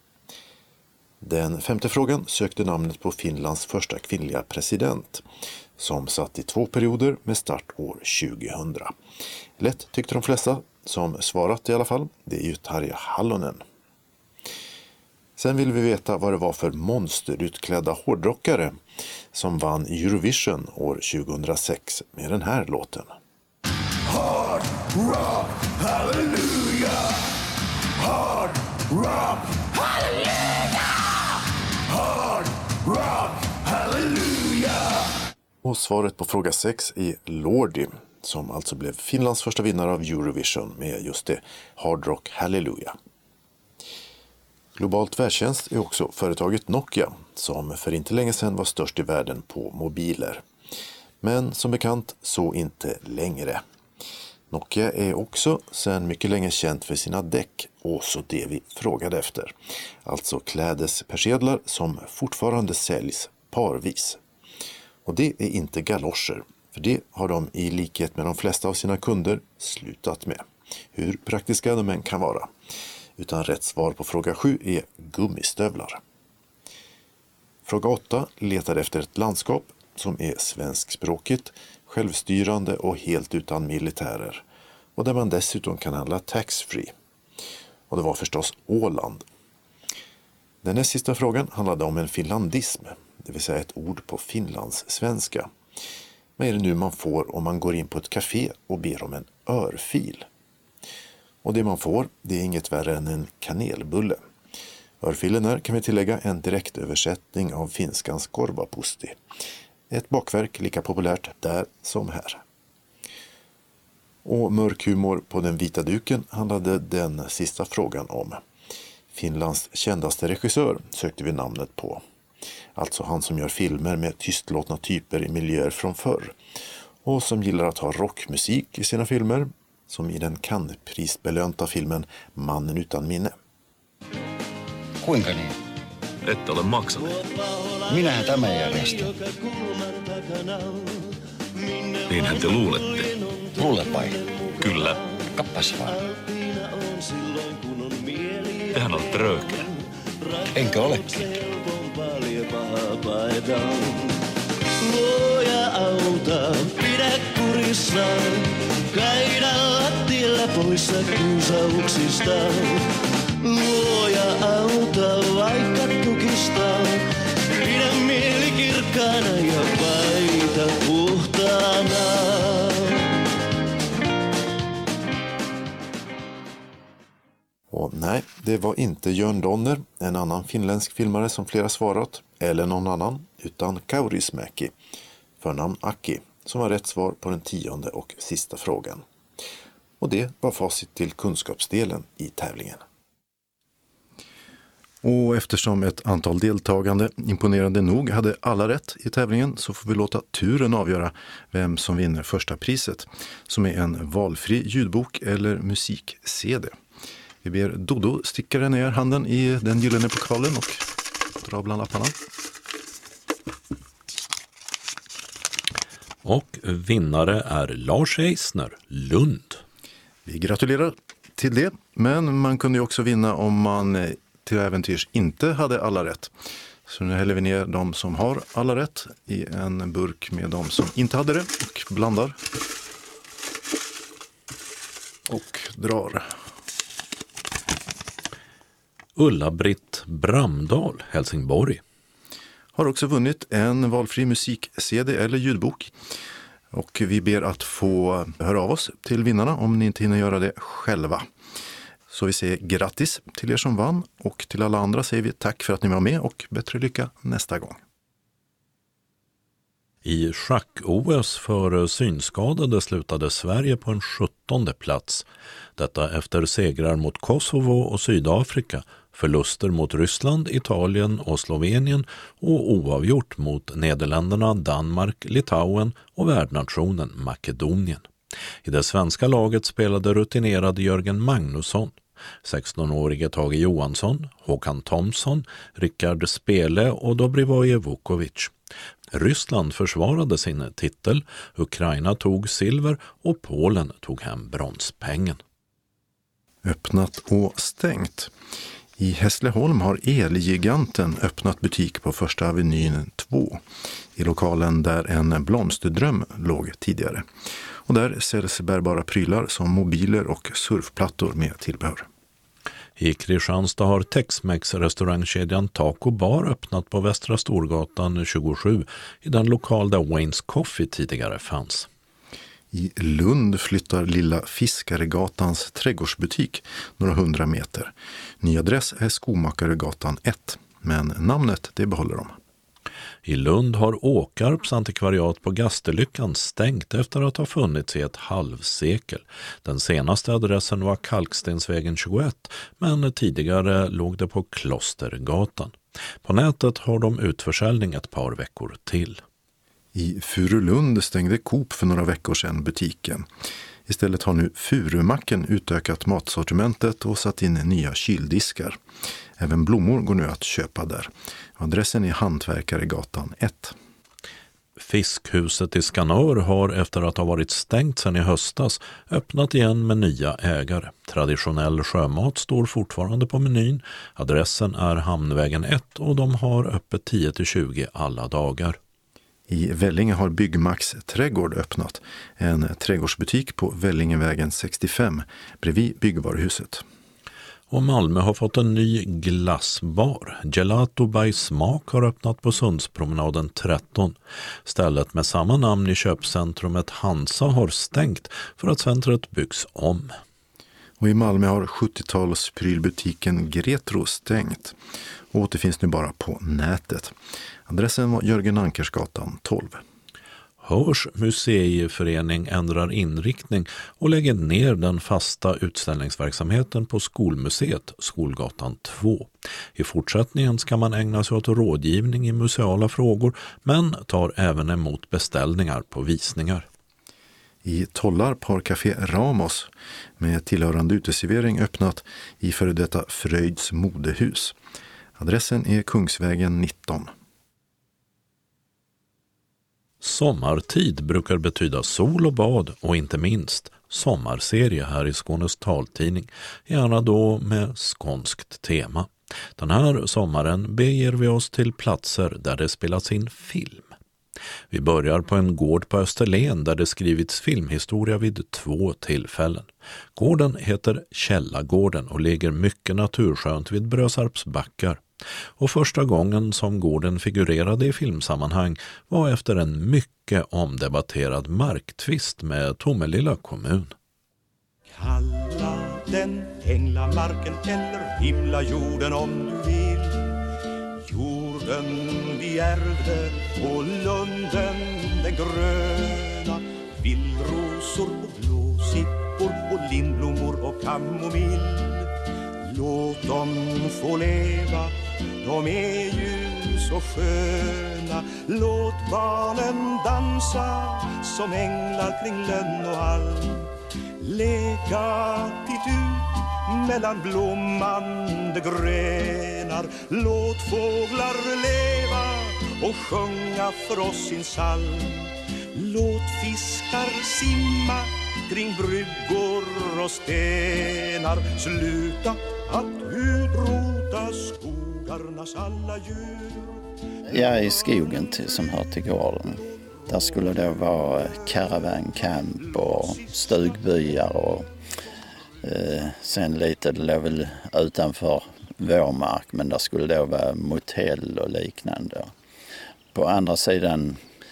Den 5:e frågan sökte namnet på Finlands första kvinnliga president som satt i 2 perioder med start år 2000. Lätt tyckte de flesta, som svarat i alla fall, det är ju Tarja Halonen. Sen vill vi veta vad det var för monsterutklädda hårdrockare som vann Eurovision år 2006 med den här låten. Hard rock, hallelujah! Hard rock, hallelujah! Hard rock, hallelujah! Och svaret på fråga 6 är Lordi, som alltså blev Finlands första vinnare av Eurovision med just det, Hard Rock Hallelujah. Globalt världstjänst är också företaget Nokia, som för inte länge sedan var störst i världen på mobiler. Men som bekant så inte längre. Nokia är också sedan mycket länge känt för sina däck, och så det vi frågade efter. Alltså klädespersedlar som fortfarande säljs parvis. Och det är inte galoscher, för det har de i likhet med de flesta av sina kunder slutat med. Hur praktiska de än kan vara. Utan rätt svar på fråga 7 är gummistövlar. Fråga 8 letar efter ett landskap som är svenskspråkigt, självstyrande och helt utan militärer. Och där man dessutom kan handla tax-free. Och det var förstås Åland. Den näst sista frågan handlade om en finlandism, det vill säga ett ord på Finlands svenska. Vad är det nu man får om man går in på ett café och ber om en örfil? Och det man får, det är inget värre än en kanelbulle. Örfilen är, kan vi tillägga, en direktöversättning av finskans korvapusti. Ett bakverk lika populärt där som här. Och mörk humor på den vita duken handlade den sista frågan om. Finlands kändaste regissör sökte vi namnet på. Alltså han som gör filmer med tystlåtna typer i miljöer från förr. Och som gillar att ha rockmusik i sina filmer. Som i den Cannes-prisbelönta filmen Mannen utan minne. Kuinka niin? Ette ole maksaneet. Minähän tämä järjestän. Niinhän te luulette. Luulet vai? Kyllä. Kappas vaan. Tehän olette röyhkeä. Enkö olekin? Luoja auta, pidä kurissa. Kaida lattialla poissa kiusauksista. Luoja auta vaikka tukista. Pidä mieli kirkkaana ja paita puhtaana. Och nej, det var inte Jörn Donner, en annan finländsk filmare som flera svarat, eller någon annan, utan Kaurismäki, förnamn Aki, som var rätt svar på den 10:e och sista frågan. Och det var facit till kunskapsdelen i tävlingen. Och eftersom ett antal deltagande imponerande nog hade alla rätt i tävlingen så får vi låta turen avgöra vem som vinner första priset, som är en valfri ljudbok eller musik-CD. Vi ber Dodo sticka ner handen i den gyllene pokalen och dra bland lapparna. Och vinnare är Lars Eisner, Lund. Vi gratulerar till det, men man kunde ju också vinna om man till äventyrs inte hade alla rätt. Så nu häller vi ner de som har alla rätt i en burk med de som inte hade det och blandar. Och drar. Ulla-Britt Bramdahl, Helsingborg. Har också vunnit en valfri musik-CD eller ljudbok. Och vi ber att få höra av oss till vinnarna om ni inte hinner göra det själva. Så vi säger grattis till er som vann och till alla andra säger vi tack för att ni var med och bättre lycka nästa gång. I schack-OS för synskadade slutade Sverige på en 17:e plats. Detta efter segrar mot Kosovo och Sydafrika, förluster mot Ryssland, Italien och Slovenien och oavgjort mot Nederländerna, Danmark, Litauen och värdnationen Makedonien. I det svenska laget spelade rutinerade Jörgen Magnusson, 16-årige Tage Johansson, Håkan Thomsson, Rickard Spele och Dobrivoje Vukovic. Ryssland försvarade sin titel, Ukraina tog silver och Polen tog hem bronspengen. Öppnat och stängt. I Hässleholm har Elgiganten öppnat butik på Första Avenyn 2 i lokalen där en blomsterdröm låg tidigare. Och där säljs bärbara prylar som mobiler och surfplattor med tillbehör. I Kristianstad har Tex-Mex-restaurangkedjan Taco Bar öppnat på Västra Storgatan 27 i den lokal där Wayne's Coffee tidigare fanns. I Lund flyttar Lilla Fiskaregatans trädgårdsbutik några 100 meter. Ny adress är Skomakaregatan 1, men namnet det behåller de. I Lund har Åkarps antikvariat på Gasterlyckan stängt efter att ha funnits i ett halvsekel. Den senaste adressen var Kalkstensvägen 21, men tidigare låg det på Klostergatan. På nätet har de utförsäljning ett par veckor till. I Furulund stängde Coop för några veckor sedan butiken. Istället har nu Furumacken utökat matsortimentet och satt in nya kyldiskar. Även blommor går nu att köpa där. Adressen är Hantverkaregatan 1. Fiskhuset i Skanör har efter att ha varit stängt sedan i höstas öppnat igen med nya ägare. Traditionell sjömat står fortfarande på menyn. Adressen är Hamnvägen 1 och de har öppet 10-20 alla dagar. I Vellinge har Byggmax trädgård öppnat, en trädgårdsbutik på Vellingevägen 65 bredvid byggvaruhuset. Och Malmö har fått en ny glassbar. Gelato by Smak har öppnat på Sundspromenaden 13. Stället med samma namn i köpcentrumet Hansa har stängt för att centret byggs om. Och i Malmö har 70-talsprylbutiken Gretro stängt och återfinns nu bara på nätet. Adressen var Jörgen Ankersgatan 12. Hörs museiförening ändrar inriktning och lägger ner den fasta utställningsverksamheten på Skolmuseet, Skolgatan 2. I fortsättningen ska man ägna sig åt rådgivning i museala frågor men tar även emot beställningar på visningar. I Tollarp har Café Ramos med tillhörande uteservering öppnat i före detta Fröjds modehus. Adressen är Kungsvägen 19. Sommartid brukar betyda sol och bad och inte minst sommarserie här i Skånes taltidning, gärna då med skånskt tema. Den här sommaren beger vi oss till platser där det spelats in film. Vi börjar på en gård på Österlen där det skrivits filmhistoria vid 2 tillfällen. Gården heter Källagården och ligger mycket naturskönt vid Brösarps backar. Och första gången som gården figurerade i filmsammanhang var efter en mycket omdebatterad marktvist med Tomelilla kommun. Kalla den änglamarken eller himlajorden om du vill. Jorden vi ärvde och lunden den gröna. Villrosor och blåsippor och lindblommor och kamomill. Låt dem få leva, de är ju så sköna. Låt barnen dansa som änglar kring lönn och alm. Leka titt ut mellan blommande grenar. Låt fåglar leva och sjunga för oss sin psalm. Låt fiskar simma kring bryggor och stenar. Sluta att utrota skogarnas alla djur. Ja, i skogen som hör till gården. Där skulle det vara caravankamp och stugbyar och sen lite, det låg väl utanför vår mark, men där skulle det vara motell och liknande. På andra sidan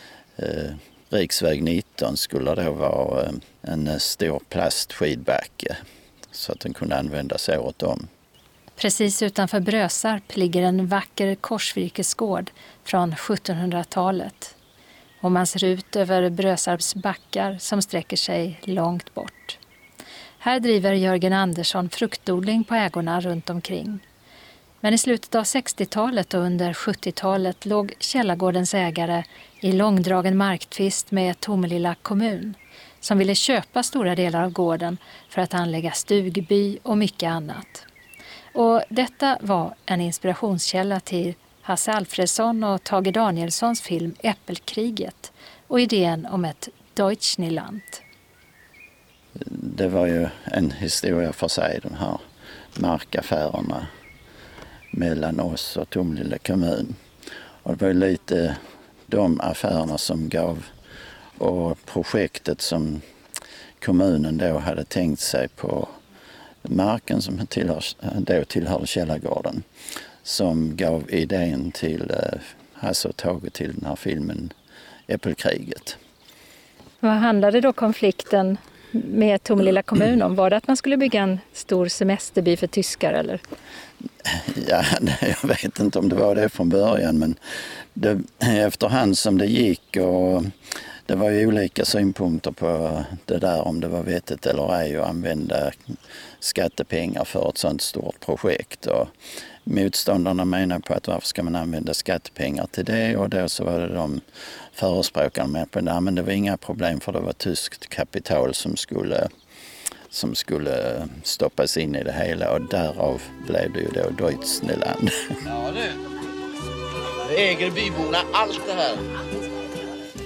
riksväg 19 skulle det vara en stor plastskidbacke så att den kunde användas året om. Precis utanför Brösarp ligger en vacker korsvirkesgård från 1700-talet. Och man ser ut över Brösarps backar som sträcker sig långt bort. Här driver Jörgen Andersson fruktodling på ägorna runt omkring. Men i slutet av 60-talet och under 70-talet låg Källagårdens ägare i långdragen marktvist med Tomelilla kommun som ville köpa stora delar av gården för att anlägga stugby och mycket annat. Och detta var en inspirationskälla till Hasse Alfredsson och Tage Danielssons film Äppelkriget och idén om ett Deutschland. Det var ju en historia för sig, de här markaffärerna mellan oss och Tomelilla kommun. Och det var ju lite de affärerna som gav och projektet som kommunen då hade tänkt sig på marken som tillhörde Källagården som gav idén till Hasse och Tage till den här filmen Äppelkriget. Vad handlade då konflikten med Tomelilla kommun om? Var det att man skulle bygga en stor semesterby för tyskar eller? Ja, jag vet inte om det var det från början, men efterhand som det gick och det var ju olika synpunkter på det där om det var vettigt eller ej att använda skattepengar för ett sådant stort projekt. Och motståndarna menar på att varför ska man använda skattepengar till det, och då så var det de förespråkarna med på det. Men det var inga problem för det var tyskt kapital som skulle stoppas in i det hela, och därav blev det ju då Deutschland. Ja du, äger byborna allt det här?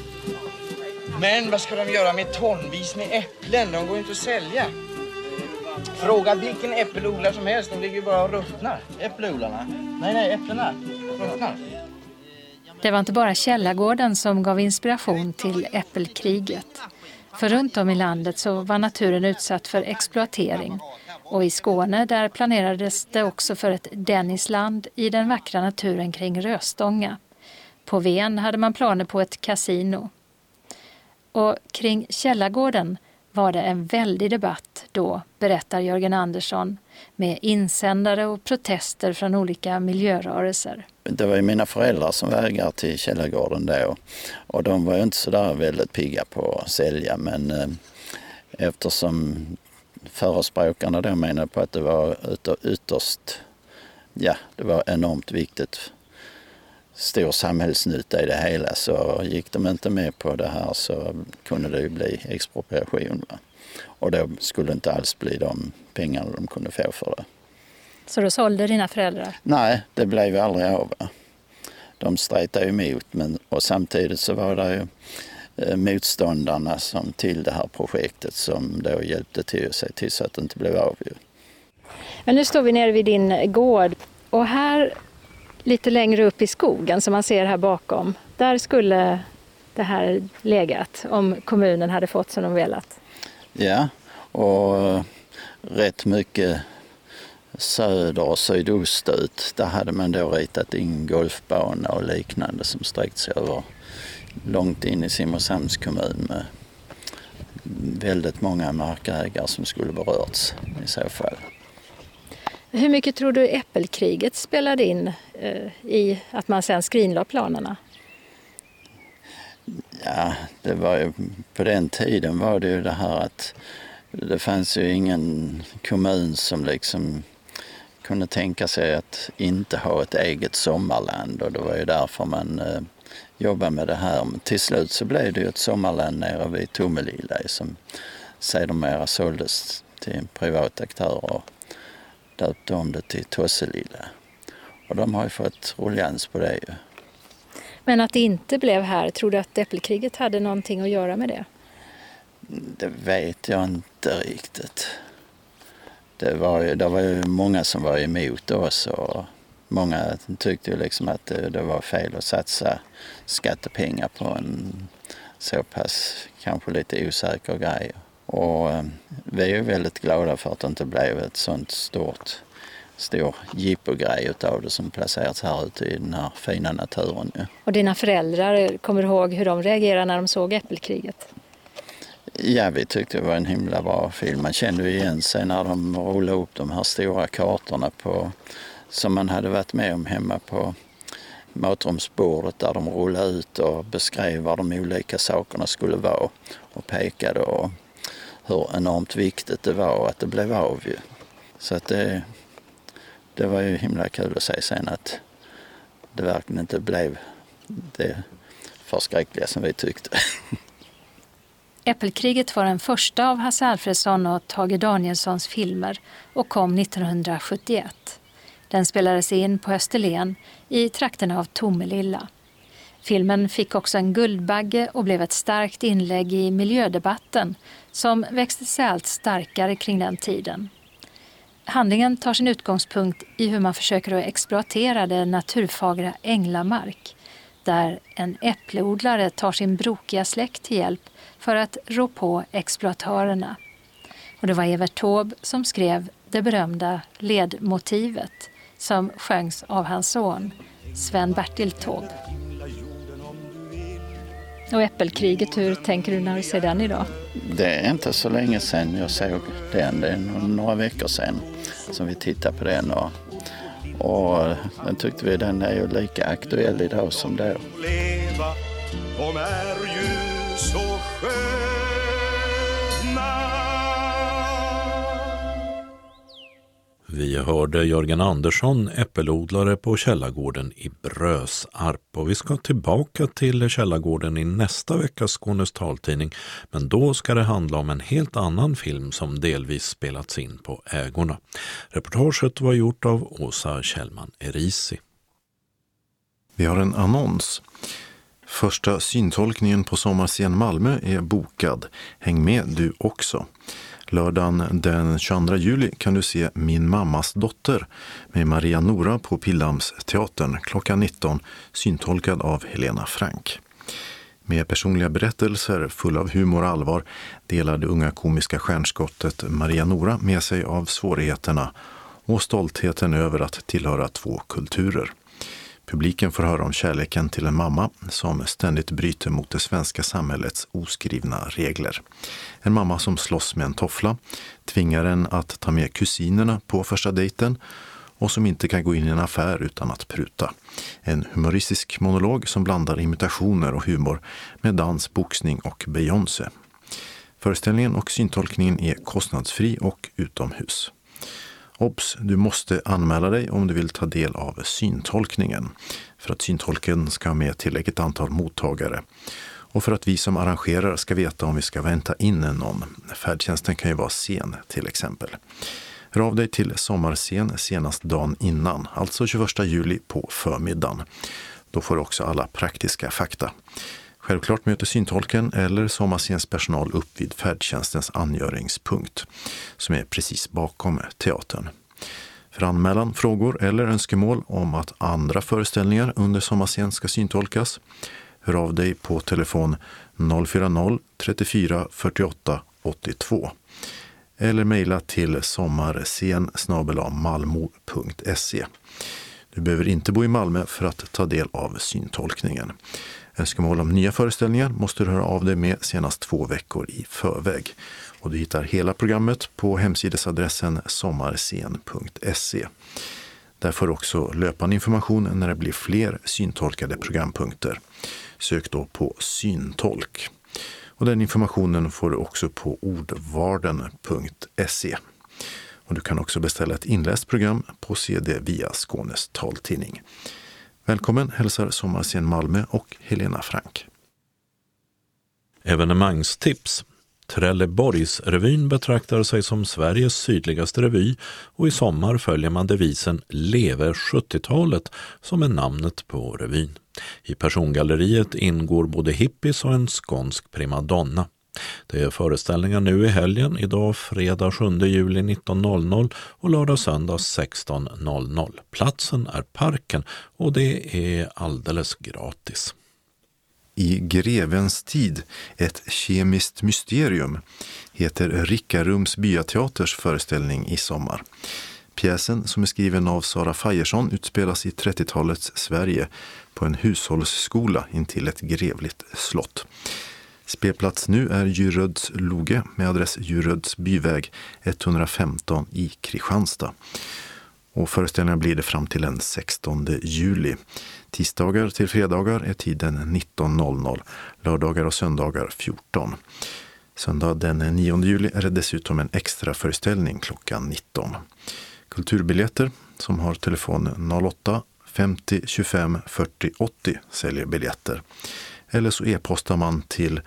Men vad ska de göra med tonvis med äpplen? De går inte att sälja. Fråga vilken äppelodlare som helst, de ligger ju bara och ruttnar. Äppelodlarna? Nej, äpplena ruttnar. Det var inte bara Källargården som gav inspiration till äppelkriget. För runt om i landet så var naturen utsatt för exploatering. Och i Skåne där planerades det också för ett Dennisland i den vackra naturen kring Röstånga. På Ven hade man planer på ett kasino. Och kring Källargården var det en väldig debatt då, berättar Jörgen Andersson, med insändare och protester från olika miljörörelser. Det var ju mina föräldrar som var ägare till Källargården då, och de var ju inte så där väldigt pigga på att sälja, men eftersom förespråkarna då menade på att det var ytterst, det var enormt viktigt, stor samhällsnytta i det hela, så gick de inte med på det här, så kunde det ju bli expropriation. Va? Och då skulle inte alls bli de pengarna de kunde få för det. Så då sålde dina föräldrar? Nej, det blev ju aldrig av. Va? De strätade emot, och samtidigt så var det ju motståndarna som till det här projektet som då hjälpte till att se till så att det inte blev av. Men nu står vi nere vid din gård, och här lite längre upp i skogen som man ser här bakom, där skulle det här legat om kommunen hade fått som de velat. Ja, och rätt mycket söder och sydost ut, där hade man då ritat in golfbana och liknande som sträckt sig över långt in i Simrishamns kommun med väldigt många markägare som skulle berörts i så fall. Hur mycket tror du äppelkriget spelade in i att man sen skrinlade planerna? Ja, det var ju, på den tiden var det ju det här att det fanns ju ingen kommun som liksom kunde tänka sig att inte ha ett eget sommarland, och det var ju därför man jobbade med det här. Men till slut så blev det ju ett sommarland nere vid Tomelilla som sedermera såldes till en privat aktör och döpte om det till Tosselilla. Och de har ju fått ruljans på det ju. Men att det inte blev här, tror du att äppelkriget hade någonting att göra med det? Det vet jag inte riktigt. Det var ju många som var emot oss, och många tyckte ju liksom att det var fel att satsa skattepengar på en så pass kanske lite osäker grej. Och vi är ju väldigt glada för att det inte blev ett sånt stor jippogrej utav det som placerats här ute i den här fina naturen. Ja. Och dina föräldrar, kommer du ihåg hur de reagerade när de såg äppelkriget? Ja, vi tyckte det var en himla bra film. Man kände ju igen sig när de rullade upp de här stora kartorna som man hade varit med om hemma på matrumsbordet, där de rullade ut och beskrev vad de olika sakerna skulle vara och pekade och hur enormt viktigt det var att det blev av ju. Så att det var ju himla kul att se sen att det verkligen inte blev det förskräckliga som vi tyckte. Äppelkriget var den första av Hasse Alfredson och Tage Danielssons filmer och kom 1971. Den spelades in på Österlen i trakten av Tomelilla. Filmen fick också en Guldbagge och blev ett starkt inlägg i miljödebatten som växte sig allt starkare kring den tiden. Handlingen tar sin utgångspunkt i hur man försöker att exploatera det naturfagra Änglamark, där en äppleodlare tar sin brokiga släkt till hjälp för att rå på exploatörerna. Och det var Evert Taube som skrev det berömda ledmotivet som sjöngs av hans son Sven-Bertil Taube. Och äppelkriget, hur tänker du när du ser den idag? Det är inte så länge sedan jag såg den. Det är några veckor sedan som vi tittade på den. Och den tyckte vi den är ju lika aktuell idag som då. Leva, de är ju så sköna. Vi hörde Jörgen Andersson, äppelodlare på Källargården i Brösarp, och vi ska tillbaka till Källargården i nästa veckas Skånes taltidning, men då ska det handla om en helt annan film som delvis spelats in på ägorna. Reportaget var gjort av Åsa Kjellman Erisi. Vi har en annons. Första syntolkningen på Sommarscen Malmö är bokad. Häng med du också. Lördagen den 22 juli kan du se Min mammas dotter med Maria Nora på Pildammsteatern klockan 19, syntolkad av Helena Frank. Med personliga berättelser fulla av humor och allvar delar det unga komiska stjärnskottet Maria Nora med sig av svårigheterna och stoltheten över att tillhöra två kulturer. Publiken får höra om kärleken till en mamma som ständigt bryter mot det svenska samhällets oskrivna regler. En mamma som slåss med en toffla, tvingar en att ta med kusinerna på första dejten och som inte kan gå in i en affär utan att pruta. En humoristisk monolog som blandar imitationer och humor med dans, boxning och Beyoncé. Föreställningen och syntolkningen är kostnadsfri och utomhus. Obs, du måste anmäla dig om du vill ta del av syntolkningen för att syntolken ska ha med tillräckligt antal mottagare och för att vi som arrangerar ska veta om vi ska vänta in någon. Färdtjänsten kan ju vara sen till exempel. Hör av dig till Sommarscen senast dagen innan, alltså 21 juli på förmiddagen. Då får du också alla praktiska fakta. Självklart möter syntolken eller Sommarscens personal upp vid färdtjänstens angöringspunkt som är precis bakom teatern. För anmälan, frågor eller önskemål om att andra föreställningar under Sommarscen ska syntolkas, hör av dig på telefon 040 34 48 82 eller mejla till sommarscen@malmo.se. Du behöver inte bo i Malmö för att ta del av syntolkningen. Önskemål om nya föreställningar måste du höra av dig med senast 2 veckor i förväg. Och du hittar hela programmet på hemsidesadressen sommarscen.se. Där får du också löpande information när det blir fler syntolkade programpunkter. Sök då på syntolk. Och den informationen får du också på ordvarden.se. Och du kan också beställa ett inläst program på CD via Skånes taltidning. Välkommen hälsar Sommarscen Malmö och Helena Frank. Evenemangstips. Trelleborgsrevyn betraktar sig som Sveriges sydligaste revy och i sommar följer man devisen Leve 70-talet som är namnet på revyn. I persongalleriet ingår både hippies och en skånsk primadonna. Det är föreställningar nu i helgen, idag fredag 7 juli 19.00 och lördag söndag 16.00. Platsen är Parken och det är alldeles gratis. I grevens tid, ett kemiskt mysterium, heter Rickarums byateaters föreställning i sommar. Pjäsen, som är skriven av Sara Fajersson, utspelas i 30-talets Sverige på en hushållsskola intill ett grevligt slott. Spelplats nu är Djuröds loge med adress Djuröds byväg 115 i Kristianstad. Och föreställningen blir det fram till den 16 juli. Tisdagar till fredagar är tiden 19.00, lördagar och söndagar 14. Söndag den 9 juli är det dessutom en extra föreställning klockan 19. Kulturbiljetter som har telefon 08 50 25 40 80 säljer biljetter. Eller så e-postar man till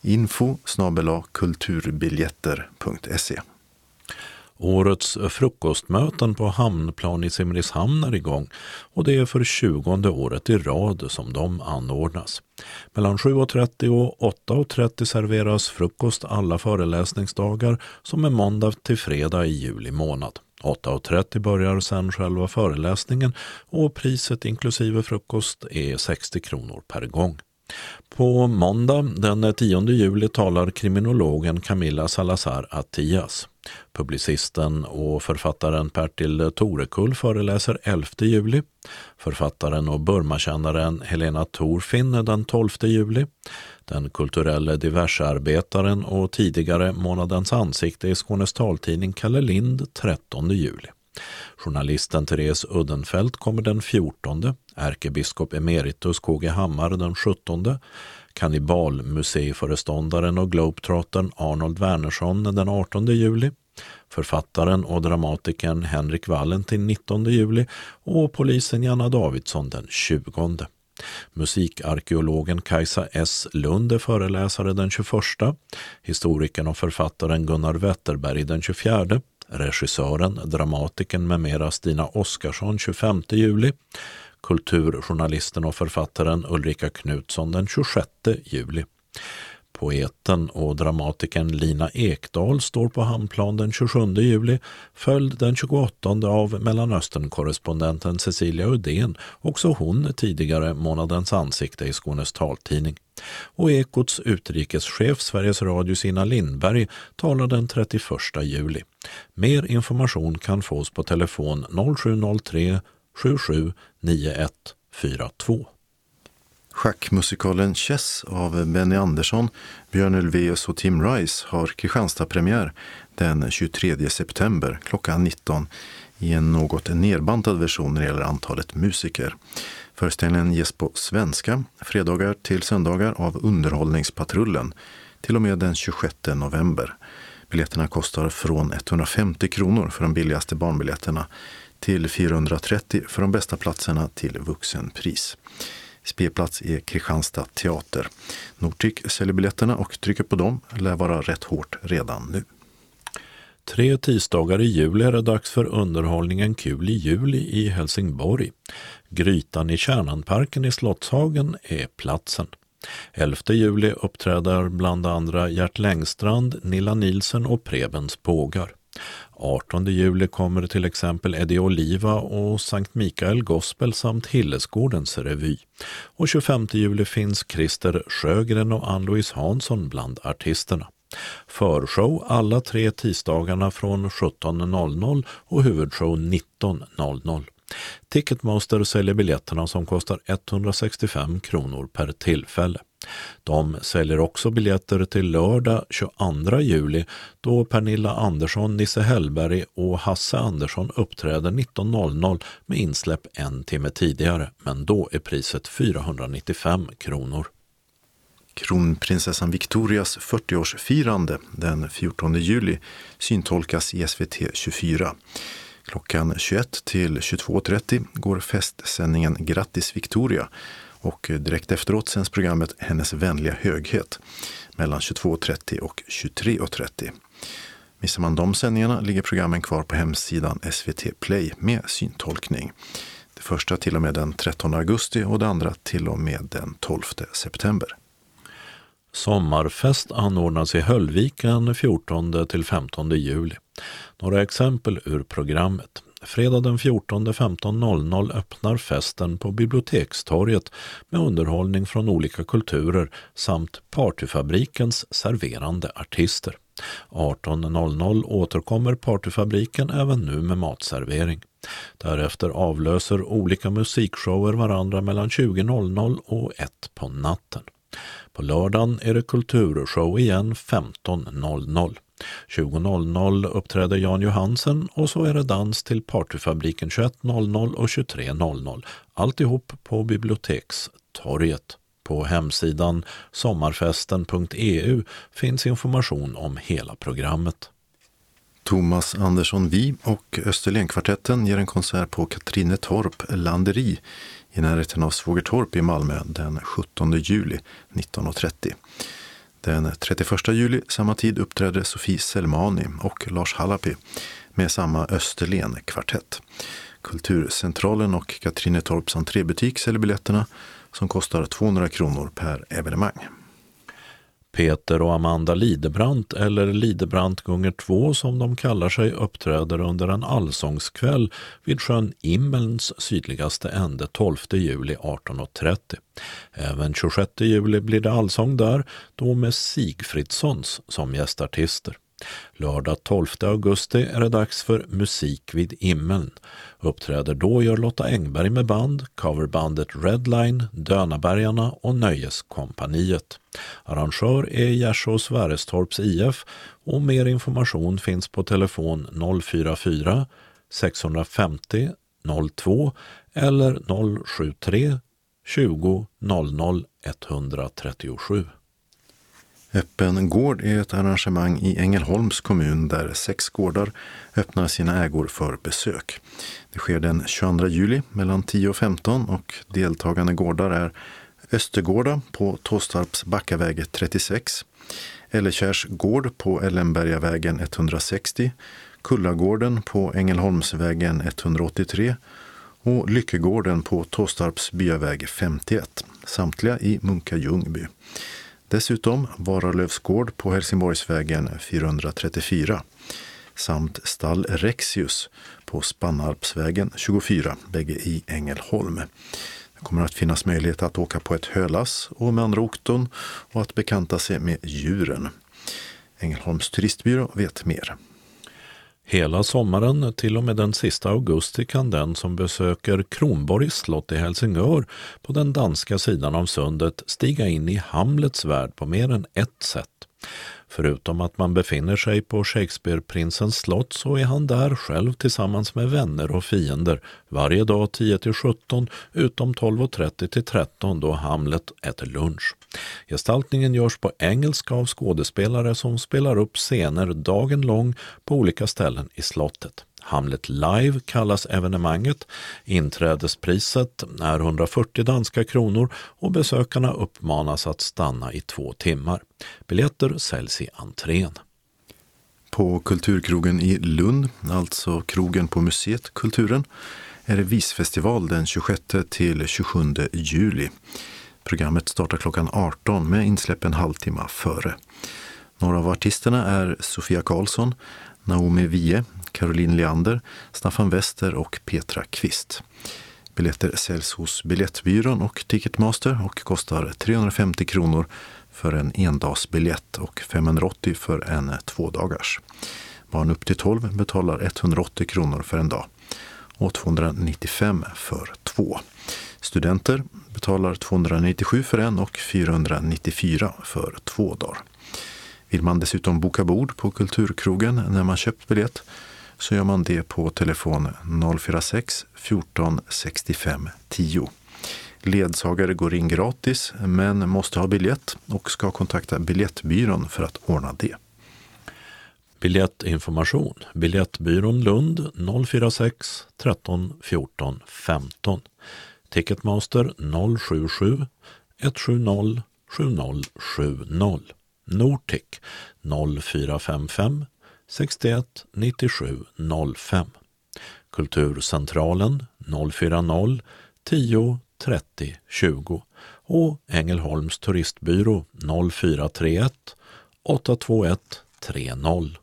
info@kulturbiljetter.se. Årets frukostmöten på Hamnplan i Simrishamn är igång och det är för 20:e året i rad som de anordnas. Mellan 7.30 och 8.30 serveras frukost alla föreläsningsdagar som är måndag till fredag i juli månad. 8.30 börjar sedan själva föreläsningen och priset inklusive frukost är 60 kronor per gång. På måndag den 10 juli talar kriminologen Camilla Salazar Attias. Publicisten och författaren Pertil Torekull föreläser 11 juli. Författaren och Burmakännaren Helena Thorfinn den 12 juli. Den kulturella diversearbetaren och tidigare månadens ansikte i Skånes taltidning Kalle Lind 13 juli. Journalisten Therese Uddenfelt kommer den 14, ärkebiskop emeritus KG Hammar den 17, kannibalmuseiföreståndaren och globetrottern Arnold Wernersson den 18 juli, författaren och dramatikern Henrik Valentin 19 juli och polisen Janna Davidsson den 20. Musikarkeologen Kajsa S. Lund är föreläsare den 21, historikern och författaren Gunnar Wetterberg den 24, regissören, dramatikern med mera Stina Oskarsson 25 juli, kulturjournalisten och författaren Ulrika Knutsson den 26 juli. Poeten och dramatikern Lina Ekdahl står på Hamnplan den 27 juli, följd den 28 av Mellanöstern-korrespondenten Cecilia Udén, också hon tidigare månadens ansikte i Skånes taltidning. Och Ekots utrikeschef Sveriges Radio Sina Lindberg talar den 31 juli. Mer information kan fås på telefon 0703 77 9142. Schackmusikalen Chess av Benny Andersson, Björn Ulvaeus och Tim Rice har Kristianstad-premiär den 23 september klockan 19 i en något nerbantad version när det gäller antalet musiker. Föreställningen ges på svenska, fredagar till söndagar av Underhållningspatrullen till och med den 26 november. Biljetterna kostar från 150 kronor för de billigaste barnbiljetterna till 430 för de bästa platserna till vuxenpris. Spelplats är Kristianstad teater. Nordic säljer biljetterna och trycket på dem lär vara rätt hårt redan nu. 3 tisdagar i juli är det dags för underhållningen Kul i juli i Helsingborg. Grytan i Kärnanparken i Slottshagen är platsen. 11 juli uppträder bland andra Gert Längstrand, Nilla Nilsen och Prebens Bågar. 18 juli kommer till exempel Eddie Oliva och Sankt Mikael Gospel samt Hillesgårdens revy. Och 25 juli finns Christer Sjögren och Ann-Louise Hansson bland artisterna. Förshow alla 3 tisdagarna från 17.00 och huvudshow 19.00. Ticketmaster säljer biljetterna som kostar 165 kronor per tillfälle. De säljer också biljetter till lördag 22 juli då Pernilla Andersson, Nisse Hellberg och Hasse Andersson uppträder 19.00 med insläpp en timme tidigare, men då är priset 495 kronor. Kronprinsessan Victorias 40-årsfirande den 14 juli syntolkas i SVT 24. Klockan 21 till 22.30 går festsändningen Grattis Victoria och direkt efteråt sänds programmet Hennes vänliga höghet mellan 22.30 och 23.30. Missar man de sändningarna ligger programmen kvar på hemsidan SVT Play med syntolkning. Det första till och med den 13 augusti och det andra till och med den 12 september. Sommarfest anordnas i Höllviken 14 till 15 juli. Några exempel ur programmet. Fredag den 14 15.00 öppnar festen på Bibliotekstorget med underhållning från olika kulturer samt Partyfabrikens serverande artister. 18.00 återkommer Partyfabriken även nu med matservering. Därefter avlöser olika musikshower varandra mellan 20.00 och 1 på natten. På lördagen är det kulturshow igen 15.00. 20.00 uppträder Jan Johansen och så är det dans till Partyfabriken 21.00 och 23.00. Alltihop på Bibliotekstorget. På hemsidan sommarfesten.eu finns information om hela programmet. Thomas Andersson Vi och Österlenkvartetten ger en konsert på Katrinetorp Landeri i närheten av Svågertorp i Malmö den 17 juli 19.30. Den 31 juli samma tid uppträder Sofie Selmani och Lars Hallapi med samma Österlen-kvartett. Kulturcentralen och Katrinetorps entrébutik säljer biljetterna som kostar 200 kronor per evenemang. Peter och Amanda Lidebrandt, eller Lidebrandt gånger 2 som de kallar sig, uppträder under en allsångskväll vid sjön Immelns sydligaste ände 12 juli 18.30. Även 26 juli blir det allsång där, då med Sigfridssons som gästartister. Lördag 12 augusti är det dags för Musik vid Immeln. Uppträder då gör Lotta Engberg med band, coverbandet Redline, Dönabergarna och Nöjeskompaniet. Arrangör är Gärsås Värestorps IF och mer information finns på telefon 044 650 02 eller 073 20 00 137. Öppen gård är ett arrangemang i Ängelholms kommun där 6 gårdar öppnar sina ägor för besök. Det sker den 22 juli mellan 10 och 15 och deltagande gårdar är Östergårda på Tåstarps Backaväge 36, Ellekärs gård på Ellenbergavägen 160, Kullagården på Ängelholmsvägen 183 och Lyckegården på Tåstarps byaväg 51, samtliga i Munka-Ljungby. Dessutom Varalövs gård på Helsingborgsvägen 434 samt stall Rexius på Spannarpsvägen 24, bägge i Ängelholm. Det kommer att finnas möjlighet att åka på ett hölass och med andra okton och att bekanta sig med djuren. Ängelholms turistbyrå vet mer. Hela sommaren till och med den sista augusti kan den som besöker Kronborgs slott i Helsingör på den danska sidan av sundet stiga in i Hamlets värld på mer än ett sätt. Förutom att man befinner sig på Shakespeare-prinsens slott så är han där själv tillsammans med vänner och fiender varje dag 10-17 utom 12:30-13 då Hamlet äter lunch. Gestaltningen görs på engelska av skådespelare som spelar upp scener dagen lång på olika ställen i slottet. Hamlet Live kallas evenemanget. Inträdespriset är 140 danska kronor och besökarna uppmanas att stanna i 2 timmar. Biljetter säljs i entrén. På Kulturkrogen i Lund, alltså krogen på museet Kulturen, är det visfestival den 26-27 juli. Programmet startar klockan 18 med insläpp en halvtimme före. Några av artisterna är Sofia Karlsson, Naomi Vie, Caroline Leander, Staffan Wester och Petra Kvist. Biljetter säljs hos Biljettbyrån och Ticketmaster och kostar 350 kronor för en endagsbiljett och 580 för en 2-dagars. Barn upp till 12 betalar 180 kronor för en dag och 295 för 2. Studenter betalar 297 för en och 494 för 2 dagar. Vill man dessutom boka bord på Kulturkrogen när man köpt biljett så gör man det på telefon 046 14 65 10. Ledsagare går in gratis men måste ha biljett och ska kontakta Biljettbyrån för att ordna det. Biljettinformation. Biljettbyrån Lund 046 13 14 15. Ticketmaster 077 170 7070. Nortic 0455 61 97 05. Kulturcentralen 040 10 30 20 och Ängelholms turistbyrå 0431 821 30.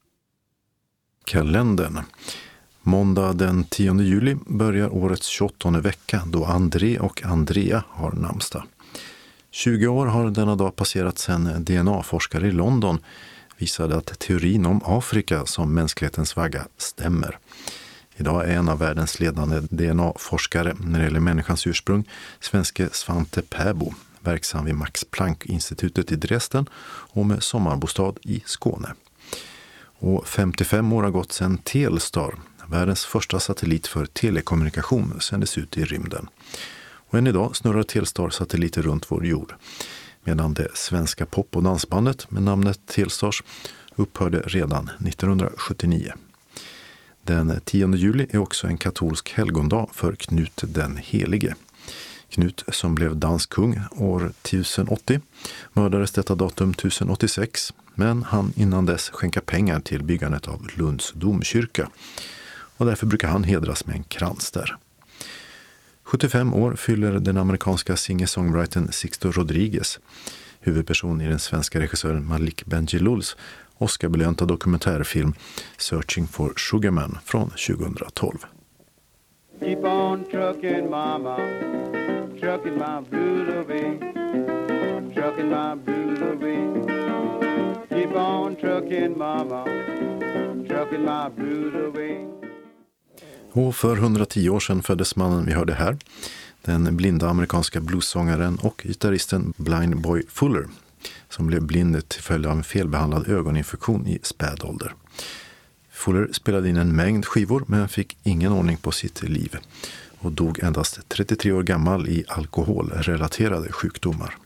Kalendern. Måndag den 10 juli börjar årets 28:e vecka då André och Andrea har namnsdag. 20 år har denna dag passerat sedan DNA-forskare i London visade att teorin om Afrika som mänsklighetens vagga stämmer. Idag är en av världens ledande DNA-forskare när det gäller människans ursprung, svenske Svante Pääbo, verksam vid Max Planck-institutet i Dresden och med sommarbostad i Skåne. Och 55 år har gått sedan Telstar, världens första satellit för telekommunikation, sändes ut i rymden. Och än idag snurrar Telstar-satelliter runt vår jord, medan det svenska pop- och dansbandet med namnet Telstars upphörde redan 1979. Den 10 juli är också en katolsk helgondag för Knut den helige. Knut, som blev dansk kung år 1080, mördades detta datum 1086, men han innan dess skänka pengar till byggandet av Lunds domkyrka. Och därför brukar han hedras med en krans där. 75 år fyller den amerikanska singer-songwritern Sixto Rodriguez, huvudperson i den svenska regissören Malik Benjilouls Oscarbelönta dokumentärfilm Searching for Sugar Man från 2012. Keep on trucking mama, trucking my blues away, trucking my blues away. Keep on trucking mama, trucking my blues away. Och för 110 år sedan föddes mannen vi hörde här, den blinda amerikanska bluessångaren och gitarristen Blind Boy Fuller, som blev blind till följd av en felbehandlad ögoninfektion i spädålder. Fuller spelade in en mängd skivor men fick ingen ordning på sitt liv och dog endast 33 år gammal i alkoholrelaterade sjukdomar.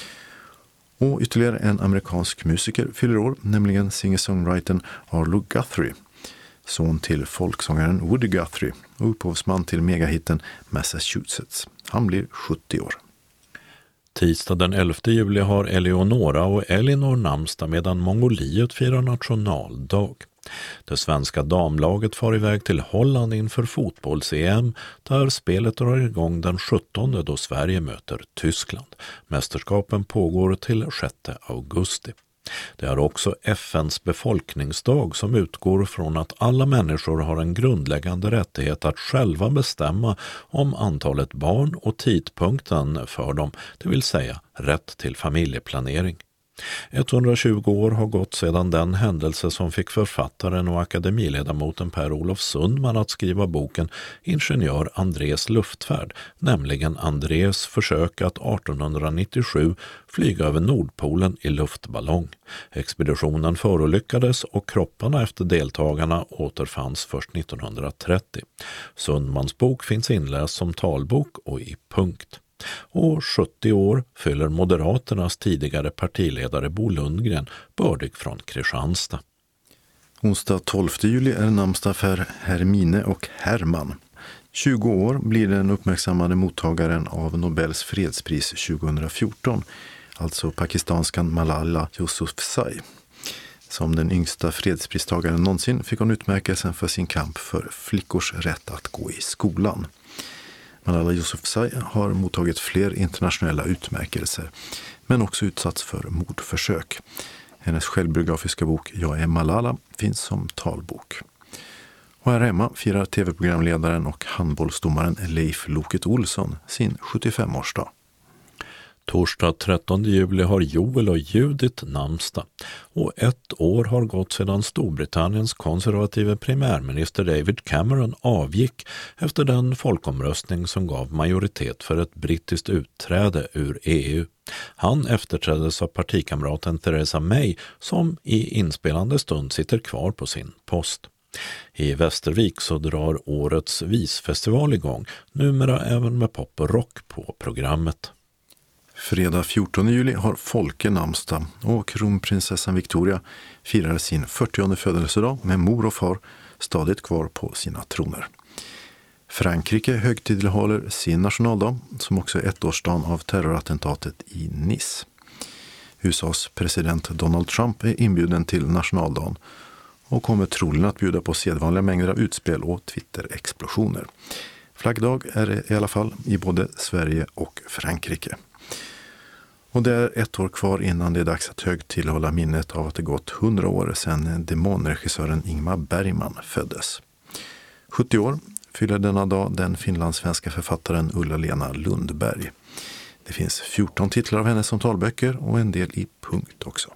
Och ytterligare en amerikansk musiker fyller år, nämligen singer-songwritern Arlo Guthrie, son till folksångaren Woody Guthrie och upphovsman till megahitten Massachusetts. Han blir 70 år. Tisdag den 11 juli har Eleonora och Elinor namnsdag medan Mongoliet firar nationaldag. Det svenska damlaget far iväg till Holland inför fotbolls-EM där spelet drar igång den 17 då Sverige möter Tyskland. Mästerskapen pågår till 6 augusti. Det är också FNs befolkningsdag som utgår från att alla människor har en grundläggande rättighet att själva bestämma om antalet barn och tidpunkten för dem, det vill säga rätt till familjeplanering. 120 år har gått sedan den händelse som fick författaren och akademiledamoten Per-Olof Sundman att skriva boken Ingenjör Andrés luftfärd, nämligen Andrés försök att 1897 flyga över Nordpolen i luftballong. Expeditionen förolyckades och kropparna efter deltagarna återfanns först 1930. Sundmans bok finns inläst som talbok och i punkt. Och 70 år fyller Moderaternas tidigare partiledare Bo Lundgren, bördig från Kristianstad. Onsdag 12 juli är namnsdag för Hermine och Herman. 20 år blir den uppmärksammade mottagaren av Nobels fredspris 2014, alltså pakistanskan Malala Yousafzai. Som den yngsta fredspristagaren någonsin fick hon utmärkelsen för sin kamp för flickors rätt att gå i skolan. Malala Yousafzai har mottagit fler internationella utmärkelser, men också utsatts för mordförsök. Hennes självbiografiska bok Jag är Malala finns som talbok. Och här hemma firar tv-programledaren och handbollsdomaren Leif Loket Olsson sin 75-årsdag. Torsdag 13 juli har Joel och Judith namnsdag och 1 år har gått sedan Storbritanniens konservative premiärminister David Cameron avgick efter den folkomröstning som gav majoritet för ett brittiskt utträde ur EU. Han efterträddes av partikamraten Theresa May som i inspelande stund sitter kvar på sin post. I Västervik så drar årets visfestival igång, numera även med pop och rock på programmet. Fredag 14 juli har Folke namnsdag och kronprinsessan Victoria firar sin 40:e födelsedag med mor och far stadigt kvar på sina troner. Frankrike högtidlighåller sin nationaldag som också är 1-årsdagen av terrorattentatet i Nice. USAs president Donald Trump är inbjuden till nationaldagen och kommer troligen att bjuda på sedvanliga mängder av utspel och Twitter-explosioner. Flaggdag är det i alla fall i både Sverige och Frankrike. Och det är 1 år kvar innan det är dags att högtidlighålla minnet av att det gått 100 år sedan demonregissören Ingmar Bergman föddes. 70 år fyller denna dag den finlandssvenska författaren Ulla-Lena Lundberg. Det finns 14 titlar av henne som talböcker och en del i punkt också.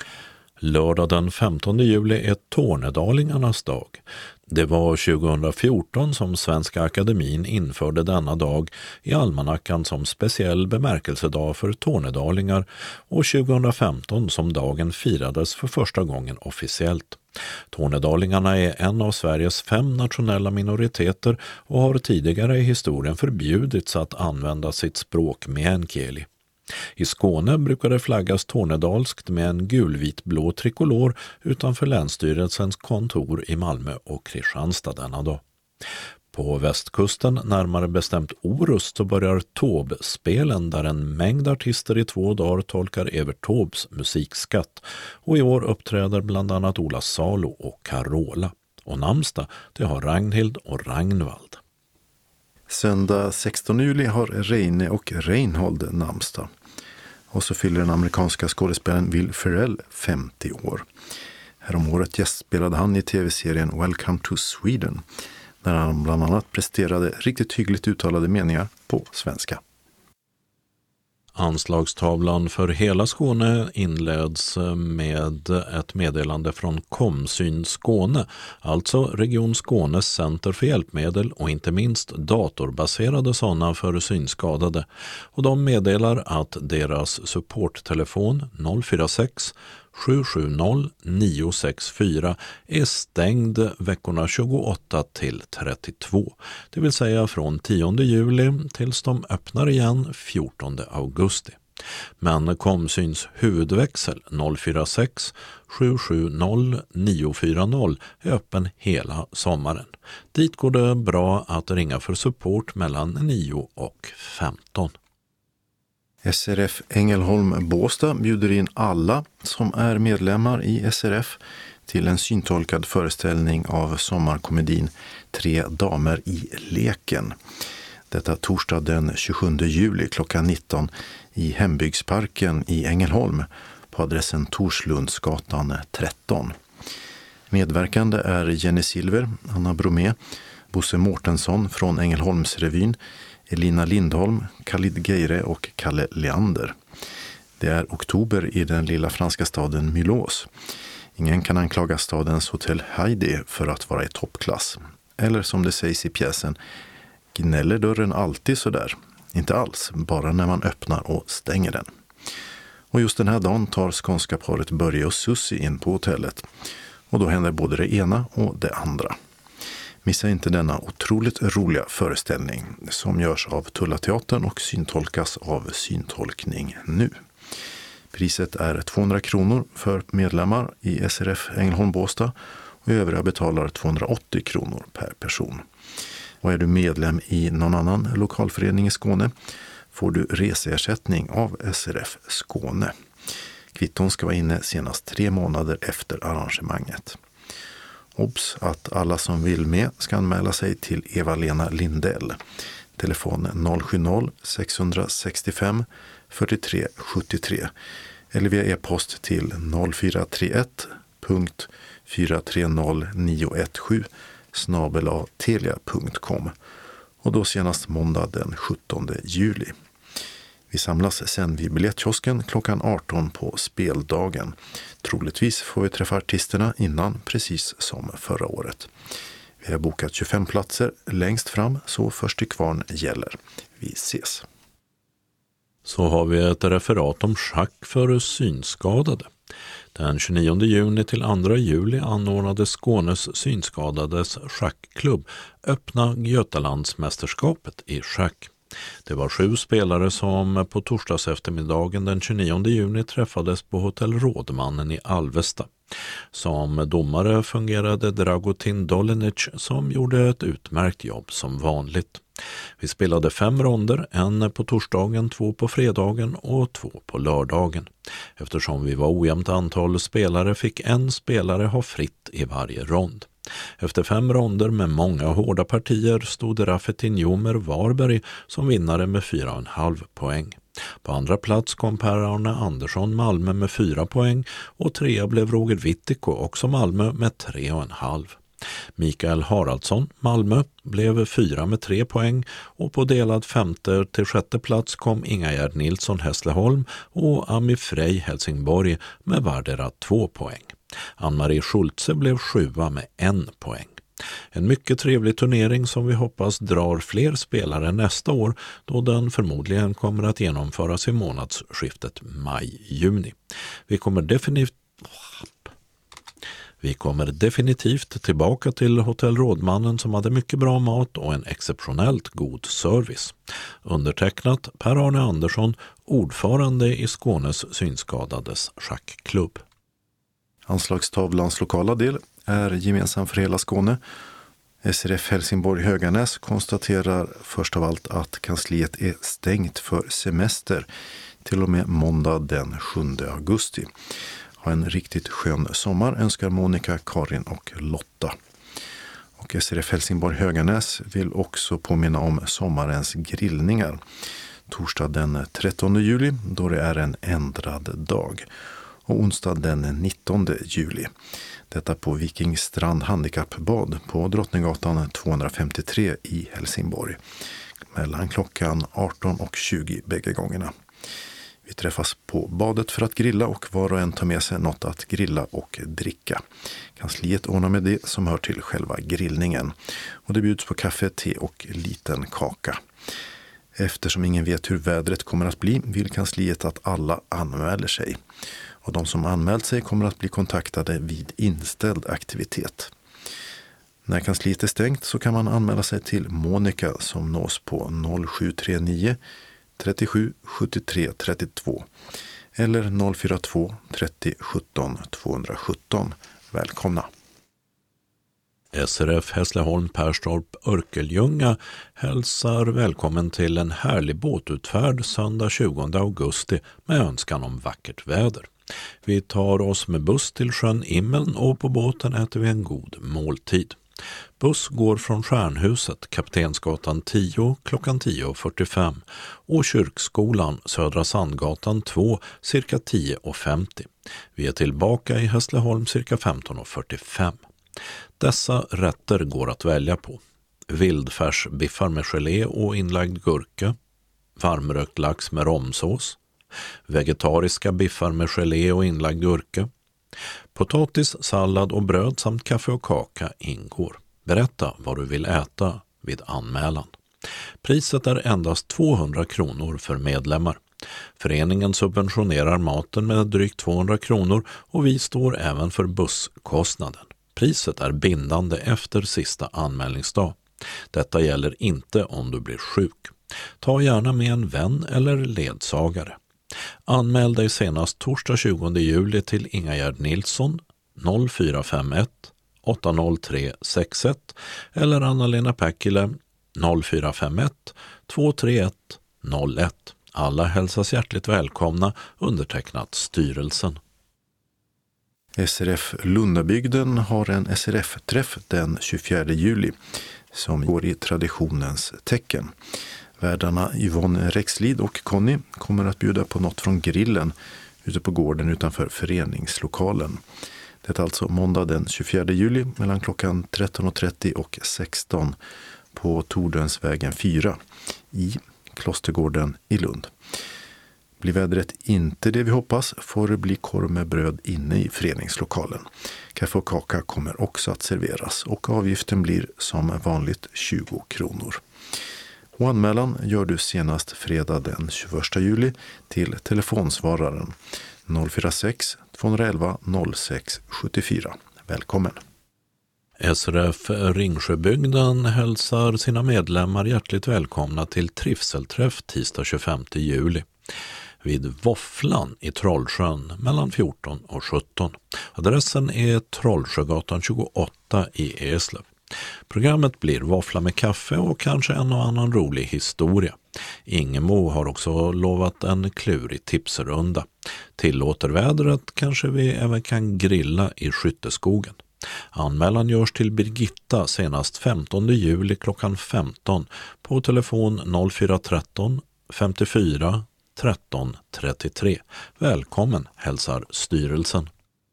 Lördag den 15 juli är Tornedalingarnas dag. Det var 2014 som Svenska Akademin införde denna dag i almanackan som speciell bemärkelsedag för tornedalingar och 2015 som dagen firades för första gången officiellt. Tornedalingarna är en av Sveriges 5 nationella minoriteter och har tidigare i historien förbjudits att använda sitt språk meänkieli. I Skåne brukar det flaggas tornedalskt med en gulvitblå trikolor utanför Länsstyrelsens kontor i Malmö och Kristianstad denna dag. På västkusten, närmare bestämt Orust, så börjar Taube-spelen där en mängd artister i 2 dagar tolkar Evert Taubes musikskatt. Och i år uppträder bland annat Ola Salo och Carola. Och namnsdag, det har Ragnhild och Ragnvald. Söndag 16 juli har Reine och Reinhold namnsdag. Och så fyller den amerikanska skådespelaren Will Ferrell 50 år. Häromåret gästspelade han i tv-serien Welcome to Sweden, där han bland annat presterade riktigt hyggligt uttalade meningar på svenska. Anslagstavlan för hela Skåne inleds med ett meddelande från Komsyn Skåne, alltså Region Skånes center för hjälpmedel och inte minst datorbaserade sådana för synskadade. Och de meddelar att deras supporttelefon 046 770 964 är stängd veckorna 28 till 32, det vill säga från 10 juli tills de öppnar igen 14 augusti. Men Komsyns huvudväxel 046 770 940 är öppen hela sommaren. Dit går det bra att ringa för support mellan 9 och 15. SRF Ängelholm Båstad bjuder in alla som är medlemmar i SRF till en syntolkad föreställning av sommarkomedin 3 damer i leken. Detta torsdag den 27 juli klockan 19 i Hembygdsparken i Ängelholm på adressen Torslundsgatan 13. Medverkande är Jenny Silver, Anna Bromé, Bosse Mårtensson från Ängelholmsrevyn, Elina Lindholm, Khalid Geire och Kalle Leander. Det är oktober i den lilla franska staden Mulhouse. Ingen kan anklaga stadens hotell Heidi för att vara i toppklass. Eller som det sägs i pjäsen, gnäller dörren alltid så där? Inte alls, bara när man öppnar och stänger den. Och just den här dagen tar skånska paret Börje och Sussi in på hotellet. Och då händer både det ena och det andra. Missa inte denna otroligt roliga föreställning som görs av Tullateatern och syntolkas av Syntolkning nu. Priset är 200 kronor för medlemmar i SRF Ängelholm Båstad och övriga betalar 280 kronor per person. Och är du medlem i någon annan lokalförening i Skåne får du reseersättning av SRF Skåne. Kvitton ska vara inne senast 3 månader efter arrangemanget. Obs att alla som vill med ska anmäla sig till Eva-Lena Lindell. Telefon 070-665 43 73 eller via e-post till 0431.430917 och då senast måndag den 17 juli. Vi samlas sen vid biljettkiosken klockan 18 på speldagen. Troligtvis får vi träffa artisterna innan, precis som förra året. Vi har bokat 25 platser längst fram, så först till kvarn gäller. Vi ses. Så har vi ett referat om schack för synskadade. Den 29 juni till 2 juli anordnade Skånes synskadades schackklubb öppna Götalandsmästerskapet i schack. Det var 7 spelare som på torsdags eftermiddagen den 29 juni träffades på Hotell Rådmannen i Alvesta. Som domare fungerade Dragutin Dolenic som gjorde ett utmärkt jobb som vanligt. Vi spelade 5 ronder, en på torsdagen, 2 på fredagen och 2 på lördagen. Eftersom vi var ojämnt antal spelare fick en spelare ha fritt i varje rond. Efter 5 ronder med många hårda partier stod Rafetin Jomer Varberg som vinnare med 4,5 poäng. På andra plats kom Per-Arne Andersson Malmö med 4 poäng och 3 blev Roger Wittiko också Malmö med 3,5. Mikael Haraldsson Malmö blev 4 med 3 poäng och på delad 5:e till 6:e plats kom Ingegerd Nilsson Hässleholm och Ami Frey Helsingborg med vardera 2 poäng. Ann-Marie Schultze blev 7 med 1 poäng. En mycket trevlig turnering som vi hoppas drar fler spelare nästa år då den förmodligen kommer att genomföras i månadsskiftet maj-juni. Vi kommer definitivt tillbaka till Hotell Rådmannen som hade mycket bra mat och en exceptionellt god service. Undertecknat Per-Arne Andersson, ordförande i Skånes synskadades schackklubb. Anslagstavlans lokala del är gemensam för hela Skåne. SRF Helsingborg Höganäs konstaterar först av allt att kansliet är stängt för semester till och med måndag den 7 augusti. Ha en riktigt skön sommar önskar Monica, Karin och Lotta. Och SRF Helsingborg Höganäs vill också påminna om sommarens grillningar. Torsdag den 13 juli då det är en ändrad dag. Och onsdag den 19 juli. Detta på Vikingstrand handikappbad på Drottninggatan 253 i Helsingborg. Mellan klockan 18 och 20 bägge gångerna. Vi träffas på badet för att grilla och var och en tar med sig något att grilla och dricka. Kansliet ordnar med det som hör till själva grillningen. Och det bjuds på kaffe, te och liten kaka. Eftersom ingen vet hur vädret kommer att bli vill kansliet att alla anmäler sig. Och de som anmält sig kommer att bli kontaktade vid inställd aktivitet. När kansliet är stängt så kan man anmäla sig till Monica som nås på 0739 37 73 32 eller 042 30 17 217. Välkomna! SRF Hässleholm Perstorp Örkeljunga hälsar välkommen till en härlig båtutfärd söndag 20 augusti med önskan om vackert väder. Vi tar oss med buss till sjön Immeln och på båten äter vi en god måltid. Buss går från Stjärnhuset, Kaptensgatan 10 klockan 10.45 och Kyrkskolan, Södra Sandgatan 2 cirka 10.50. Vi är tillbaka i Hässleholm cirka 15.45. Dessa rätter går att välja på. Vildfärsbiffar med gelé och inlagd gurka, varmrökt lax med romsås, vegetariska biffar med gelé och inlagd gurka, potatis, sallad och bröd samt kaffe och kaka ingår. Berätta vad du vill äta vid anmälan. Priset är endast 200 kronor för medlemmar. Föreningen subventionerar maten med drygt 200 kronor och vi står även för busskostnaden. Priset är bindande efter sista anmälningsdag. Detta gäller inte om du blir sjuk. Ta gärna med en vän eller ledsagare. Anmäl dig senast torsdag 20 juli till Ingegärd Nilsson 0451 803 61 eller Anna-Lena Päckilä 0451 231 01. Alla hälsas hjärtligt välkomna, undertecknat styrelsen. SRF Lundabygden har en SRF-träff den 24 juli som går i traditionens tecken. Värdarna Yvonne Rexlid och Conny kommer att bjuda på något från grillen ute på gården utanför föreningslokalen. Det är alltså måndag den 24 juli mellan klockan 13.30 och 16 på Tordönsvägen 4 i Klostergården i Lund. Blir vädret inte det vi hoppas får det bli korv med bröd inne i föreningslokalen. Kaffe och kaka kommer också att serveras och avgiften blir som vanligt 20 kronor. Och anmälan gör du senast fredag den 21 juli till telefonsvararen 046 211 06 74. Välkommen! SRF Ringsjöbygden hälsar sina medlemmar hjärtligt välkomna till trivselträff tisdag 25 juli. Vid Våfflan i Trollsjön mellan 14 och 17. Adressen är Trollsjögatan 28 i Eslöv. Programmet blir våffla med kaffe och kanske en och annan rolig historia. Ingemo har också lovat en klurig tipsrunda. Tillåter vädret kanske vi även kan grilla i Skytteskogen. Anmälan görs till Birgitta senast 15 juli klockan 15 på telefon 0413 54 13 33. Välkommen, hälsar styrelsen.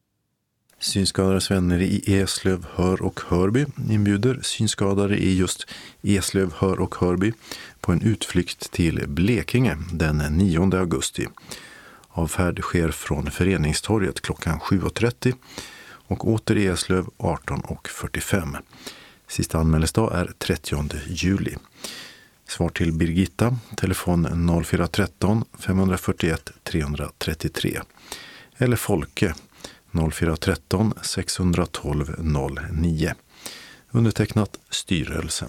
Synskadades vänner i Eslöv, Hör och Hörby inbjuder synskadade i just Eslöv, Hör och Hörby på en utflykt till Blekinge den 9 augusti. Avfärd sker från Föreningstorget klockan 7.30 och åter i Eslöv 18.45. Sista anmälningsdag är 30 juli. Svar till Birgitta, telefon 0413 541 333 eller Folke 0413 612 09. Undertecknat styrelsen.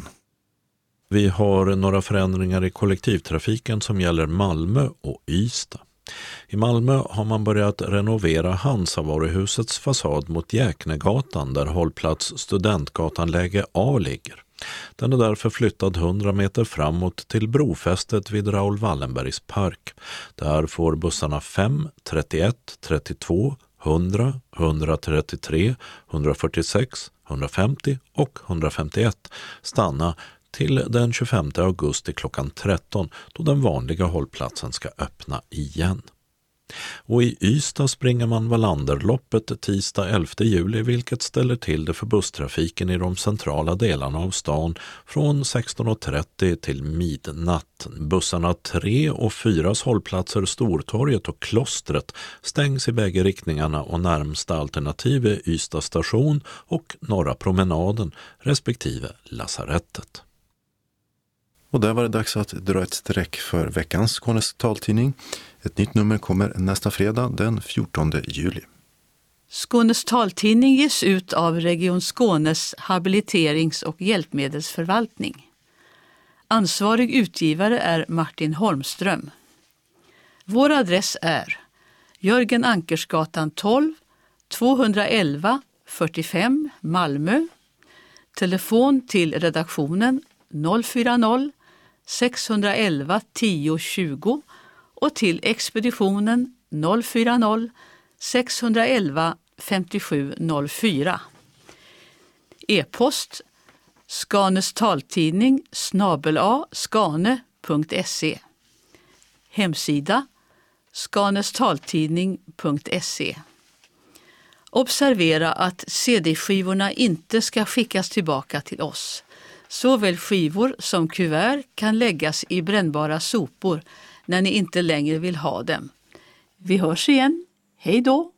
Vi har några förändringar i kollektivtrafiken som gäller Malmö och Ystad. I Malmö har man börjat renovera Hansavaruhusets fasad mot Jäknegatan där hållplats Studentgatan läge A ligger. Den är därför flyttad 100 meter framåt till brofästet vid Raoul Wallenbergs park. Där får bussarna 5, 31, 32, 100, 133, 146, 150 och 151 stanna till den 25 augusti klockan 13 då den vanliga hållplatsen ska öppna igen. Och i Ystad springer man Wallanderloppet tisdag 11 juli vilket ställer till det för busstrafiken i de centrala delarna av stan från 16.30 till midnatt. Bussarna 3 och 4 hållplatser Stortorget och Klostret stängs i bägge riktningarna och närmsta alternativ är Ystad station och Norra promenaden respektive Lasarettet. Och där var det dags att dra ett streck för veckans Skånes taltidning. Ett nytt nummer kommer nästa fredag den 14 juli. Skånes taltidning ges ut av Region Skånes habiliterings- och hjälpmedelsförvaltning. Ansvarig utgivare är Martin Holmström. Vår adress är Jörgen Ankersgatan 12, 211 45 Malmö. Telefon till redaktionen 040 611 10 20 och till expeditionen 040 611 5704. E-post Skanes taltidning @skane.se. Hemsida skanestaltidning.se. Observera att CD-skivorna inte ska skickas tillbaka till oss. Såväl skivor som kuvert kan läggas i brännbara sopor när ni inte längre vill ha dem. Vi hörs igen. Hej då!